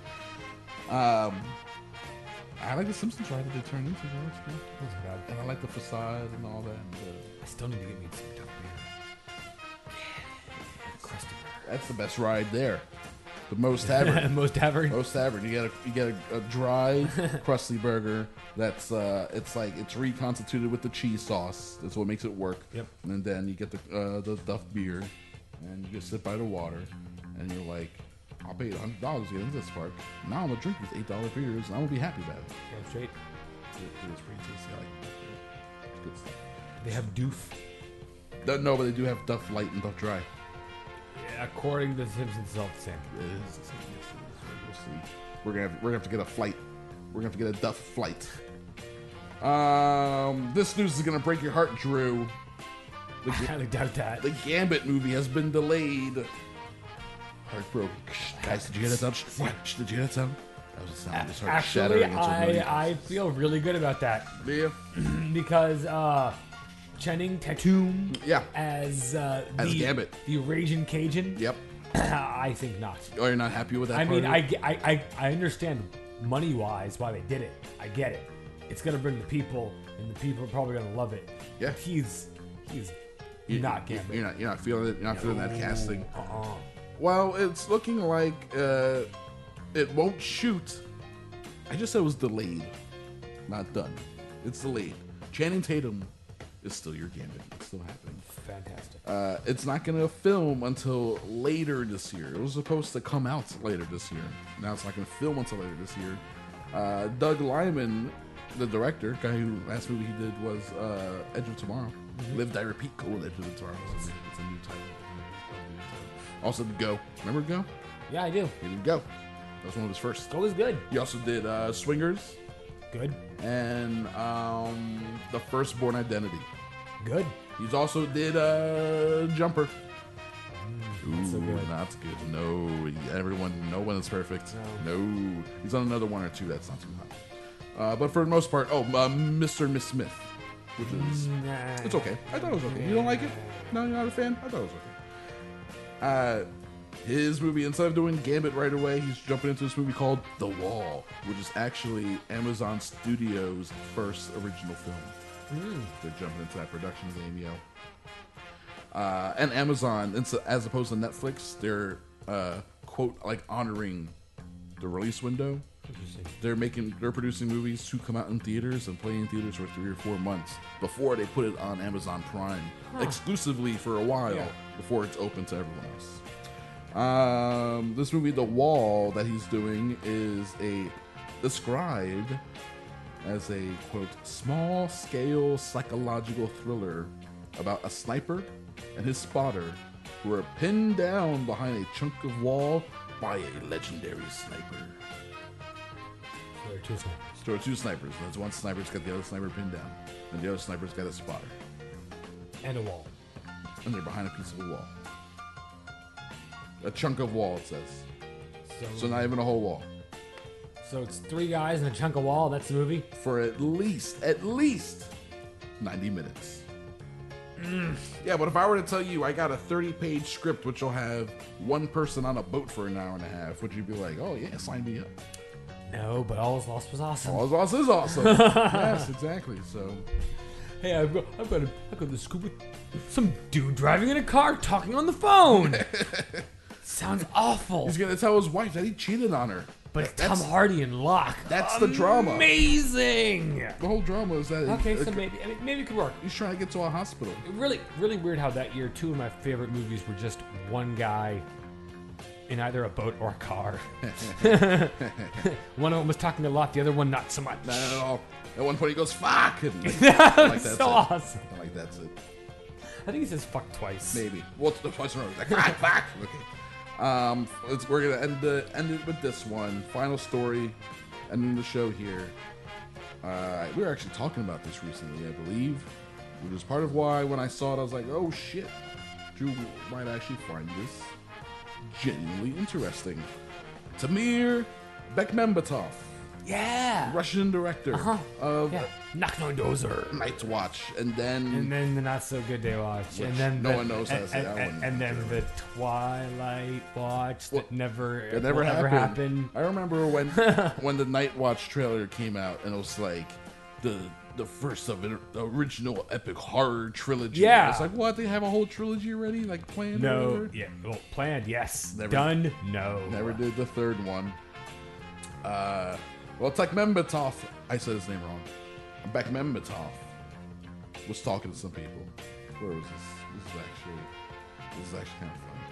not good. I like the Simpsons ride that they turned into. That's cool. Wasn't bad. And I like the facade and all that. And, I still need to get me some duck beer. Crusty beer. that's the best ride there. The Most Tavern. Most Tavern. Most Tavern. You get a dry crusty burger. That's it's reconstituted with the cheese sauce. That's what makes it work. Yep. And then you get the Duff beer, and you just sit by the water, and you're like, I'll pay $100 to get into this park. Now I'm gonna drink these $8 beers, and I'm gonna be happy about it. Damn straight. It is pretty tasty. I like it. It's good stuff. They have Doof. No, but they do have Duff Light and Duff Dry. Yeah, according to the Simpsons, it's all the same. It is the same. Yes, it is. We'll see. We're gonna have to get a flight. We're gonna have to get a Duff flight. This news is gonna break your heart, Drew. I highly doubt that. The Gambit movie has been delayed. Heartbroken. Guys, did you hear that sound? Did you hear that sound? That was a sound. Just heart Actually, shattering into I feel really good about that. Yeah. Because Channing Tatum as Gambit. the Raging Cajun. Yep. I think not. Oh, you're not happy with that? I part mean, of it? I understand money-wise why they did it. I get it. It's gonna bring the people, and the people are probably gonna love it. Yeah. But he's not Gambit. You're not feeling it. You're not feeling that casting. Well, it's looking like it won't shoot. I just said it was delayed, not done. It's delayed. Channing Tatum is still your Gambit. It's still happening. Fantastic. It's not going to film until later this year. It was supposed to come out later this year. Now it's not going to film until later this year. Doug Liman, the director, guy who last movie he did was Edge of Tomorrow. Live, Die, Repeat, Edge of Tomorrow. It's a new title. Also, Go. Remember Go? Yeah, I do. He did Go. That was one of his first. Go was good. He also did Swingers. Good. And The First Born Identity. Good. He's also did Jumper. Not so good. Not good. No, no one is perfect. No. He's on another one or two that's not too hot. But for the most part, Mr. and Miss Smith, which is it's okay. I thought it was okay. You don't like it? No, you're not a fan? I thought it was okay. His movie, instead of doing Gambit right away, he's jumping into this movie called The Wall, which is actually Amazon Studios' first original film. They're jumping into that production game, yo. And Amazon, as opposed to Netflix, they're quote like honoring the release window. They're producing movies to come out in theaters and play in theaters for 3 or 4 months before they put it on Amazon Prime exclusively for a while before it's open to everyone else. This movie, The Wall, that he's doing is described as a quote small-scale psychological thriller about a sniper and his spotter who are pinned down behind a chunk of wall by a legendary sniper. There are two snipers. There are two snipers. That's one sniper's got the other sniper pinned down, and the other sniper's got a spotter. And a wall. And they're behind a piece of a wall. A chunk of wall, it says. So not even a whole wall. So it's 3 guys and a chunk of wall. That's the movie? For at least 90 minutes. Yeah, but if I were to tell you I got a 30-page script which will have one person on a boat for an hour and a half, would you be like, oh yeah, sign me up? No, but All Is Lost was awesome. All Is Lost is awesome. Yes, exactly. So, hey, I've got the scoop with some dude driving in a car talking on the phone. Sounds awful. He's gonna tell his wife that he cheated on her. But it's Tom Hardy and Locke. That's the drama. Amazing. The whole drama is that. Okay, so maybe it could work. He's trying to get to a hospital. Really, really weird how that year 2 of my favorite movies were just one guy in either a boat or a car. One of them was talking a lot, the other one not so much. No. At one point he goes, fuck! And like, that's so awesome. Like, that's it. I think he says fuck twice. Maybe. Well, twice in a row. He's like, fuck! Okay. We're gonna end it with this one. Final story, ending the show here. We were actually talking about this recently, I believe, which is part of why when I saw it, I was like, oh shit, Drew might actually find this genuinely interesting. Tamir Bekmambetov. Yeah. Russian director of Nachtnodozer. Night Watch, and then the Not So Good Day Watch, and then no one knows how to say that one. And then the Twilight Watch that never happened. I remember when the Night Watch trailer came out, and it was like the first of the original epic horror trilogy. Yeah, it's like, what? They have a whole trilogy already, like planned? No, yeah, well, planned, yes. Never, done, no. Never did the third one. Well, Bekmambetov, I said his name wrong. Bekmambetov was talking to some people. Where was this? This is actually kind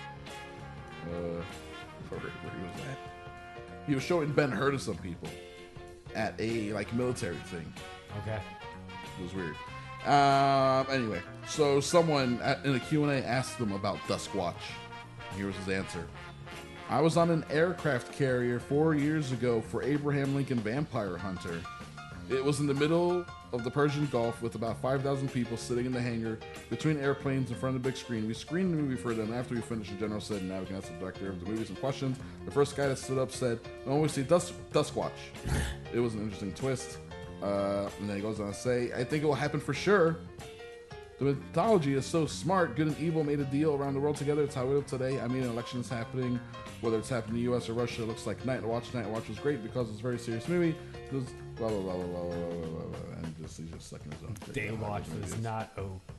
of funny. Where he was at? He was showing Ben-Hur to some people at a military thing. Okay. It was weird. Anyway, so someone in a Q&A asked him about Duskwatch. Here was his answer. I was on an aircraft carrier 4 years ago for Abraham Lincoln Vampire Hunter. It was in the middle of the Persian Gulf with about 5,000 people sitting in the hangar between airplanes in front of the big screen. We screened the movie for them. After we finished, the general said, now we can ask the director of the movie some questions. The first guy that stood up said, I always see Duskwatch. It was an interesting twist. And then he goes on to say, I think it will happen for sure. The mythology is so smart. Good and evil made a deal around the world together. It's how we live today. I mean, an election is happening. Whether it's happening in the U.S. or Russia, it looks like Night Watch. Night Watch was great because it's a very serious movie. It was blah, blah, blah, blah, blah, blah, blah, blah, and he's just sucking his own. Day Watch was not...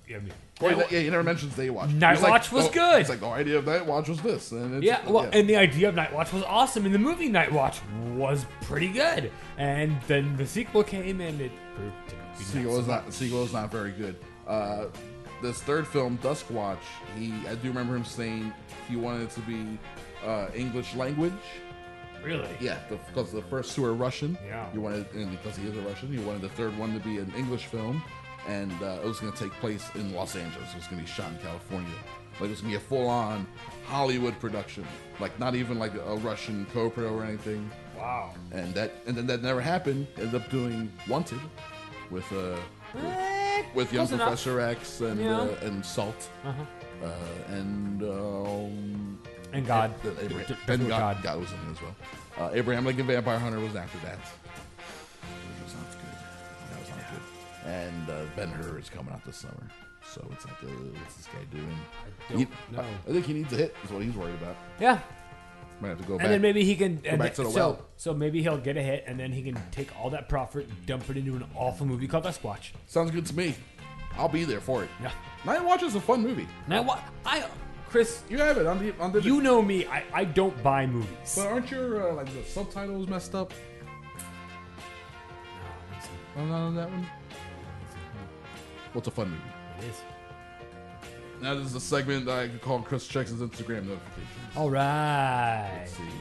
he never mentions Day Watch. Night Watch was good. It's like, the idea of Night Watch was this. And and the idea of Night Watch was awesome. And the movie Night Watch was pretty good. And then the sequel came and it proved to be sequel is not very good. This third film, Duskwatch, I do remember him saying he wanted it to be English language. Really? Yeah, because the first two are Russian. Yeah. And because he is a Russian, you wanted the third one to be an English film, and it was going to take place in Los Angeles. It was going to be shot in California. Like, it was going to be a full-on Hollywood production, like not even like a Russian co-pro or anything. Wow. And then that never happened. Ended up doing Wanted with young Professor X and Salt. And God. God was in it as well. Abraham Lincoln Vampire Hunter was after that. Which was not good. That was not good. And Ben-Hur is coming out this summer. So it's like, what's this guy doing? I think he needs a hit, is what he's worried about. Yeah. Might have to go back. And then maybe he can go back to the well. So maybe he'll get a hit, and then he can take all that profit and dump it into an awful movie called Duskwatch. Sounds good to me. I'll be there for it. Yeah. Night Watch is a fun movie. Chris, you have it on the. You know me. I don't buy movies. But aren't your the subtitles messed up? No, not on that one. What's a fun movie? It is. Now this is a segment that I could call Chris checks his Instagram notifications. All right. Let's see.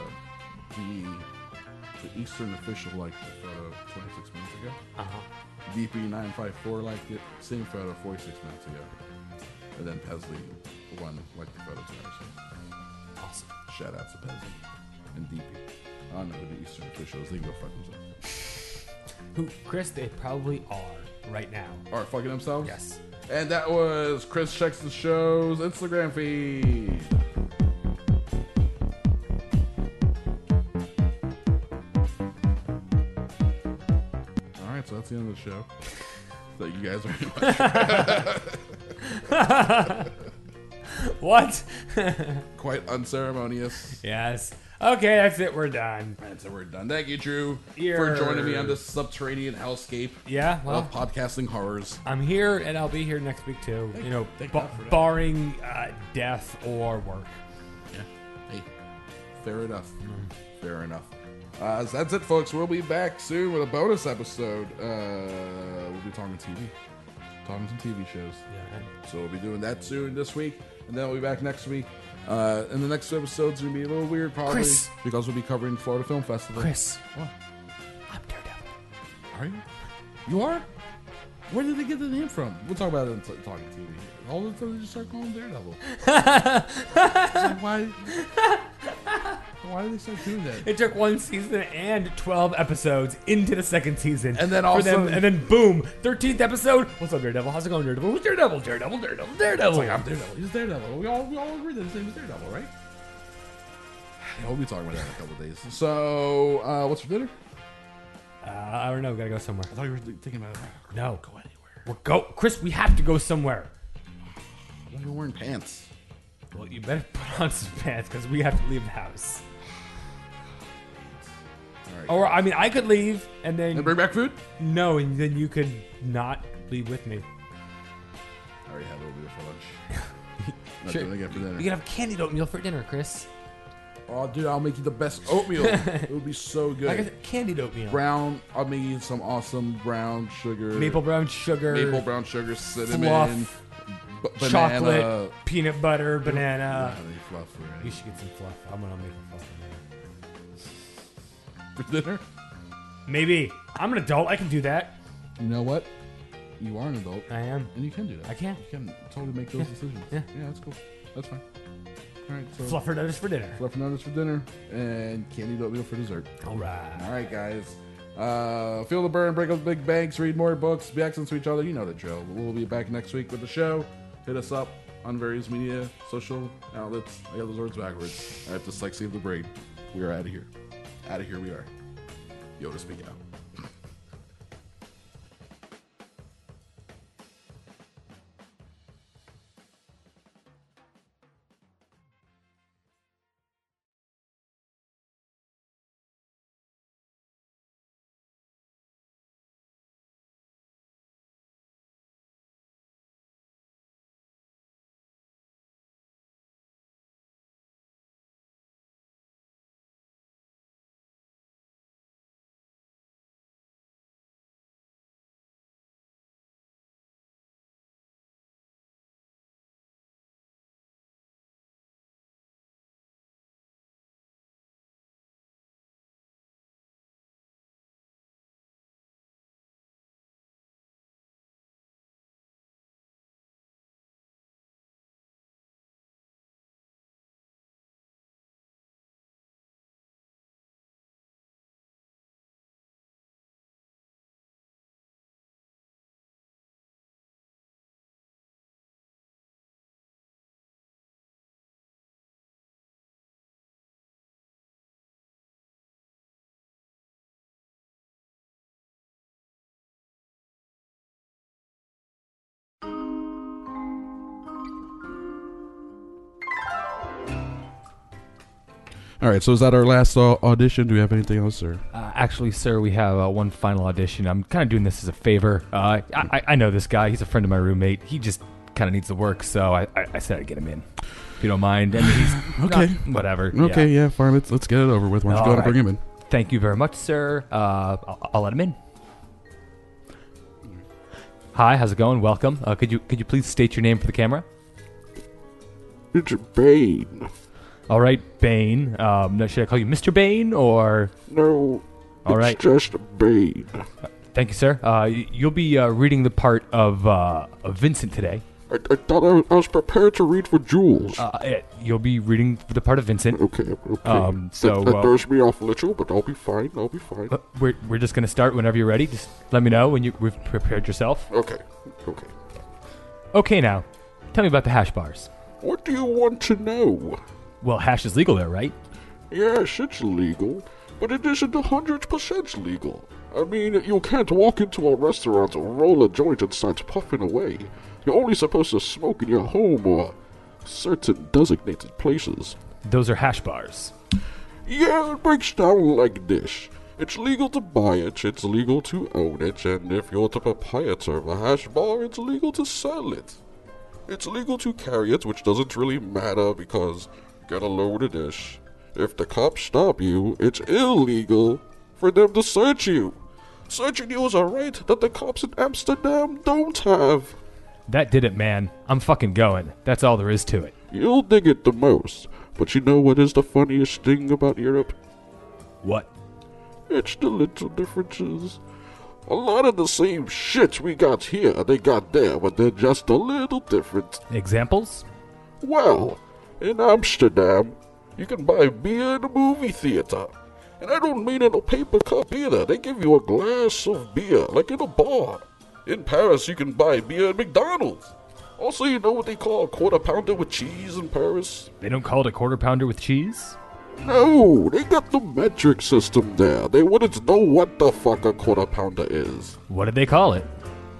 The Eastern official liked the photo 26 minutes ago. DP954 liked it. Same photo 46 minutes ago. And then Pesley liked the photo tonight. Awesome. Shout out to Pesley and DP. I don't know who the Eastern officials. They can go fuck themselves. Who, Chris? They probably are right now. Are fucking themselves? Yes. And that was Chris Checks the Show's Instagram feed. the end of the show. Thank you guys very much. What? Quite unceremonious. Yes. Okay, that's it. We're done. That's it. We're done. Thank you, Drew, You're- for joining me on this subterranean hellscape. Yeah, well, of podcasting horrors. I'm here, and I'll be here next week too. Thank- you know, thank God for that. barring death or work. Yeah. Hey, fair enough. Fair enough. So that's it, folks. We'll be back soon with a bonus episode. We'll be talking TV. Talking some TV shows. Yeah. So we'll be doing that soon this week, and then we'll be back next week. And the next episode's going to be a little weird, probably, Chris. because we'll be covering the Florida Film Festival. Chris. What? I'm Daredevil. Are you? You are? Where did they get the name from? We'll talk about it in Talking TV. All of a sudden, they just start calling him Daredevil. It's like, why did they start doing that? It took 1 season and 12 episodes into the second season. And then for also- them, and then boom, 13th episode. What's up, Daredevil? How's it going, Daredevil? Who's Daredevil? Daredevil. It's like, I'm Daredevil. He's Daredevil. We all agree that his name is Daredevil, right? Yeah, we'll be talking about that in a couple of days. So, what's for dinner? I don't know. Gotta go somewhere. I thought you were thinking about it. No. Go anywhere. Chris, we have to go somewhere. You're wearing pants. Well, you better put on some pants because we have to leave the house. All right. Or, I mean, I could leave and then... And bring back food? No, and then you could not leave with me. I already had a little bit for lunch. Not Sure. doing it again for dinner. You can have candied oatmeal for dinner, Chris. Oh, dude, I'll make you the best oatmeal. It would be so good. Like I said, candied oatmeal. Brown, I'll make you some awesome brown sugar. Maple brown sugar. Cinnamon. Fluff. Banana. Chocolate. Peanut butter. Banana. Yeah, they fluff already. You should get some fluff. I'm going to make a fluff banana. For dinner? Maybe. I'm an adult. I can do that. You know what? You are an adult. I am. And you can do that. I can. You can totally make those decisions. Yeah. Yeah, that's cool. That's fine. All right, so Fluffernutters for dinner. Fluffernutters for dinner and candied oatmeal for dessert. All right. All right, guys. Feel the burn, break up big banks, read more books, be excellent to each other. You know the drill. We'll be back next week with the show. Hit us up on various media, social outlets. I got those words backwards. I have to like save the brain. We are out of here. Out of here we are. Yoda, speak out. All right, so is that our last audition? Do we have anything else, sir? Actually, sir, we have one final audition. I'm kind of doing this as a favor. I know this guy. He's a friend of my roommate. He just kind of needs the work, so I said I'd get him in. If you don't mind. I mean, he's okay. Whatever. Okay, yeah, fine. Let's get it over with. Why don't you go ahead and bring him in? Thank you very much, sir. I'll let him in. Hi, how's it going? Welcome. Could you please state your name for the camera? It's Bane. All right, Bane. Should I call you Mr. Bane or? No. All right. It's just Bane. Thank you, sir. You'll be reading the part of Vincent today. I thought I was prepared to read for Jules. You'll be reading the part of Vincent. Okay. So that throws me off a little, but I'll be fine. We're just gonna start whenever you're ready. Just let me know when you've prepared yourself. Okay. Okay, now, tell me about the hash bars. What do you want to know? Well, hash is legal there, right? Yes, it's legal, but it isn't 100% legal. I mean, you can't walk into a restaurant, roll a joint, and start puffing away. You're only supposed to smoke in your home or certain designated places. Those are hash bars. Yeah, it breaks down like this. It's legal to buy it, it's legal to own it, and if you're the proprietor of a hash bar, it's legal to sell it. It's legal to carry it, which doesn't really matter because get a load of this. If the cops stop you, it's illegal for them to search you. Searching you is a right that the cops in Amsterdam don't have. That did it, man. I'm fucking going. That's all there is to it. You'll dig it the most, but you know what is the funniest thing about Europe? What? It's the little differences. A lot of the same shit we got here, they got there, but they're just a little different. Examples? Well, in Amsterdam, you can buy beer in a movie theater. And I don't mean in a paper cup either. They give you a glass of beer, like in a bar. In Paris, you can buy beer at McDonald's. Also, you know what they call a quarter pounder with cheese in Paris? They don't call it a quarter pounder with cheese? No, they got the metric system there. They wouldn't know what the fuck a quarter pounder is. What did they call it?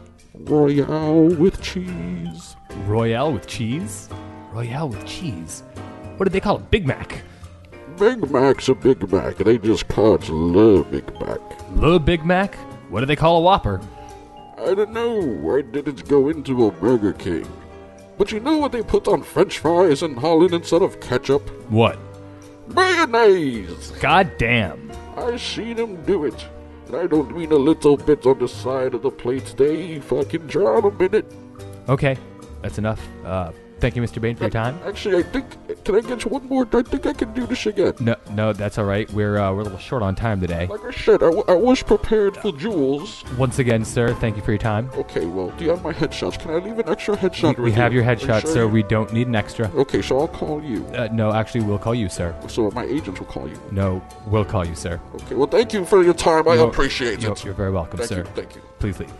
Royale with cheese. Royale with cheese? Royale with cheese? What did they call it? Big Mac? Big Mac's a Big Mac. They just call it Le Big Mac. Le Big Mac? What do they call a Whopper? I don't know. I didn't go into a Burger King. But you know what they put on French fries in Holland instead of ketchup? What? Mayonnaise! God damn. I seen them do it. And I don't mean a little bit on the side of the plate. They fucking drown them in it. Okay, that's enough. Thank you, Mr. Bain, for your time. Actually, I think... Can I get you one more? I think I can do this again. No, that's all right. We're a little short on time today. Like I said, I was prepared for Jules. Once again, sir, thank you for your time. Okay, well, do you have my headshots? Can I leave an extra headshot? We have your headshot, sir. We don't need an extra. Okay, so I'll call you. No, actually, we'll call you, sir. So my agents will call you? No, we'll call you, sir. Okay, well, thank you for your time. I appreciate it. You're very welcome, sir. Thank you. Please leave.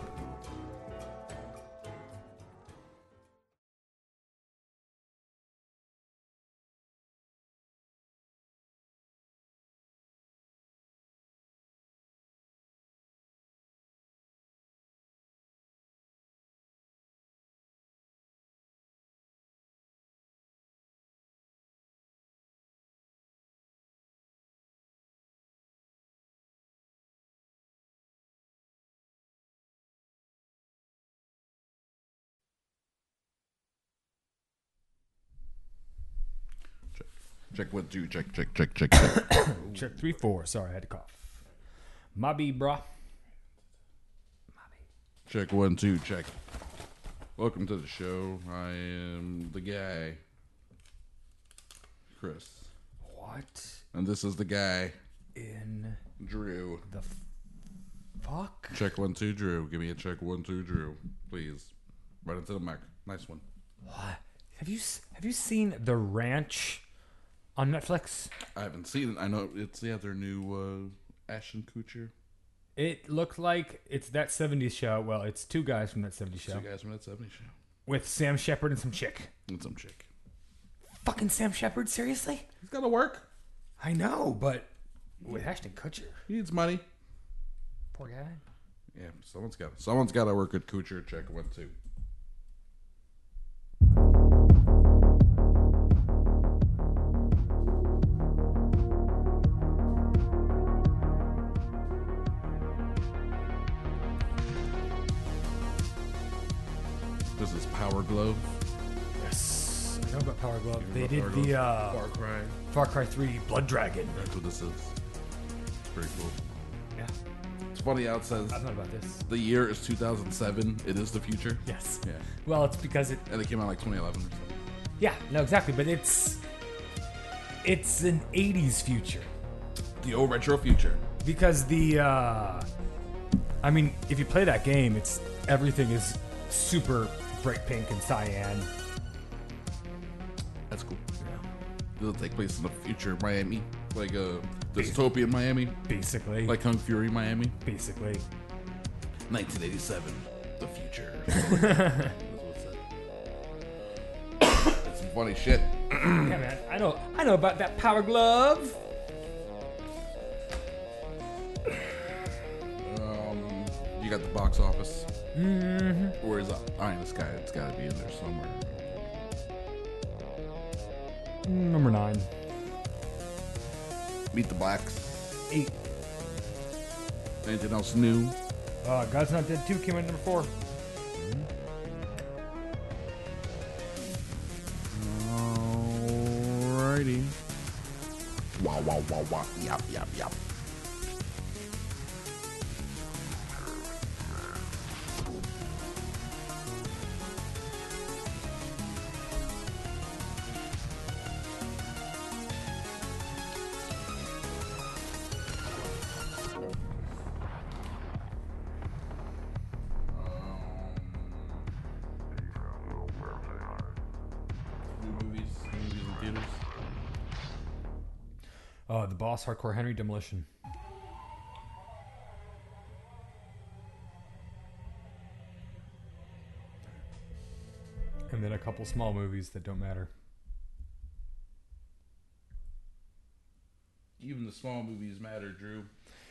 Check 1 2. Check. Check 3 4. Sorry, I had to cough. Mobby, brah. Check 1 2. Check. Welcome to the show. I am the guy, Chris. What? And this is the guy in Drew. The fuck? Check 1 2, Drew. Give me a check 1 2, Drew, please. Right into the mic. Nice one. What? Have you seen The Ranch on Netflix? I haven't seen it. I know it's their new Ashton Kutcher. It looked like it's that 70s show. Well, it's two guys from that 70s show. Two guys from that 70s show. With Sam Shepard and some chick. Fucking Sam Shepard, seriously? He's got to work. I know, but with Ashton Kutcher. He needs money. Poor guy. Yeah, someone's got to work at Kutcher. Check 1 2. This is Power Glove. Yes, I know about Power Glove. They did Power the Glove. Far Cry 3 Blood Dragon. That's what this is. It's pretty cool. Yeah. It's funny how it says I've heard about this. The year is 2007. It is the future. Yes. Yeah. Well, it's because it... And it came out like 2011 or something. Yeah, no, exactly. But it's an 80s future. The old retro future. Because I mean, if you play that game, everything is super bright pink and cyan. That's cool. Yeah. It'll take place in the future Miami. Like dystopian Miami. Basically. Like Kung Fury Miami. Basically. 1987. The future. That's That's some funny shit. Yeah, man. I know about that Power Glove. You got the box office. Mm-hmm. Where's Eye in the Sky? It's got to be in there somewhere. Number 9. Meet the Blacks. 8. Anything else new? God's Not Dead 2 came in number 4. Alrighty. Wow, wow, wow, wow. Yep, yep, yep. The Boss, Hardcore Henry, Demolition. And then a couple small movies that don't matter. Even the small movies matter, Drew.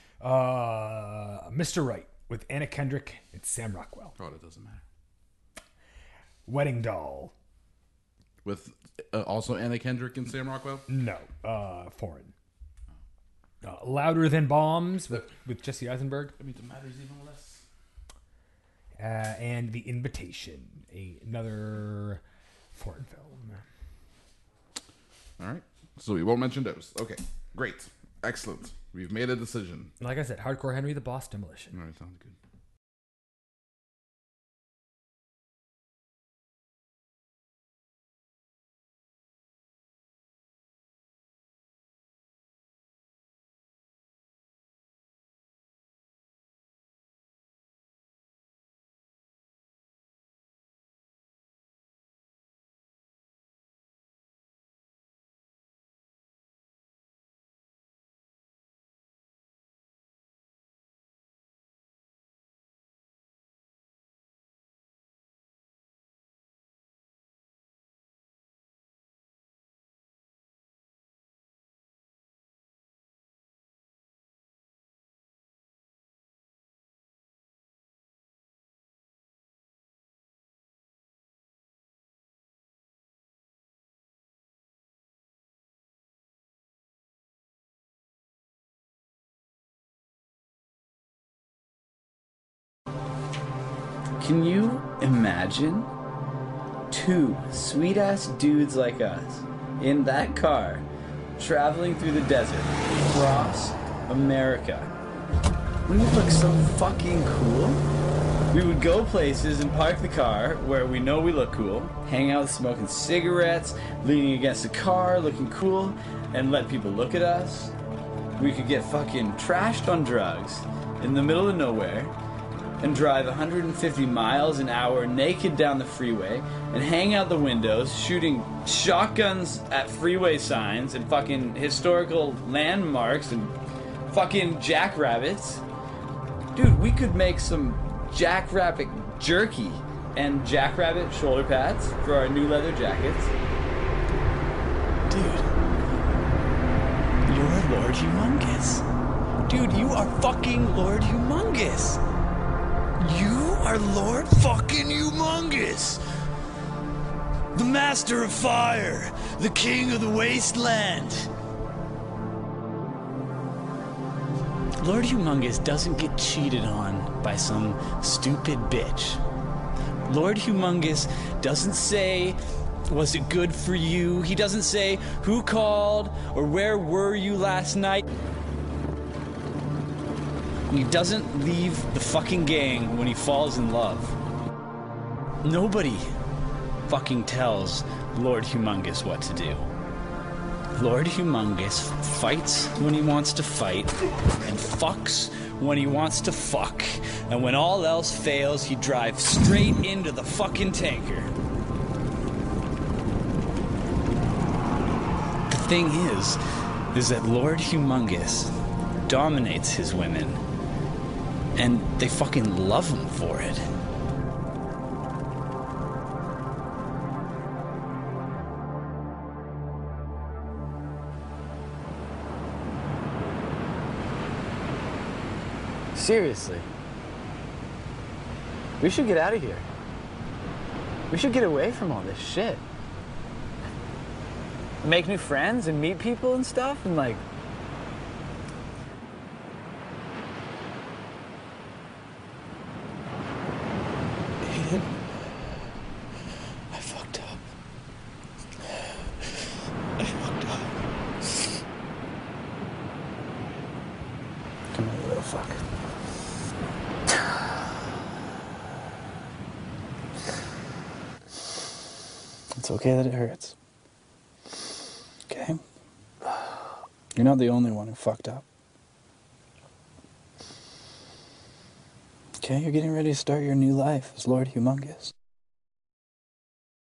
Mr. Right with Anna Kendrick and Sam Rockwell. Oh, it doesn't matter. Wedding Doll. With also Anna Kendrick and Sam Rockwell? No, foreign. Louder Than Bombs with Jesse Eisenberg. I mean, it matters even less. And The Invitation, another foreign film. All right. So we won't mention those. Okay. Great. Excellent. We've made a decision. Like I said, Hardcore Henry, The Boss, Demolition. All right. Sounds good. Can you imagine 2 sweet-ass dudes like us in that car traveling through the desert across America? Wouldn't it look so fucking cool? We would go places and park the car where we know we look cool, hang out smoking cigarettes, leaning against the car looking cool, and let people look at us. We could get fucking trashed on drugs in the middle of nowhere and drive 150 miles an hour naked down the freeway and hang out the windows shooting shotguns at freeway signs and fucking historical landmarks and fucking jackrabbits. Dude, we could make some jackrabbit jerky and jackrabbit shoulder pads for our new leather jackets. Dude, you're Lord Humongous. Dude, you are fucking Lord Humongous. You are Lord fucking Humongous. The Master of Fire. The King of the Wasteland. Lord Humongous doesn't get cheated on by some stupid bitch. Lord Humongous doesn't say, was it good for you? He doesn't say, who called or where were you last night? He doesn't leave the fucking gang when he falls in love. Nobody fucking tells Lord Humongous what to do. Lord Humongous fights when he wants to fight and fucks when he wants to fuck. And when all else fails, he drives straight into the fucking tanker. The thing is that Lord Humongous dominates his women. And they fucking love him for it. Seriously. We should get out of here. We should get away from all this shit. Make new friends and meet people and stuff and like... Aiden, I fucked up. I fucked up. Come here, you little fuck. It's okay that it hurts. Okay? You're not the only one who fucked up. Okay, you're getting ready to start your new life as Lord Humongous.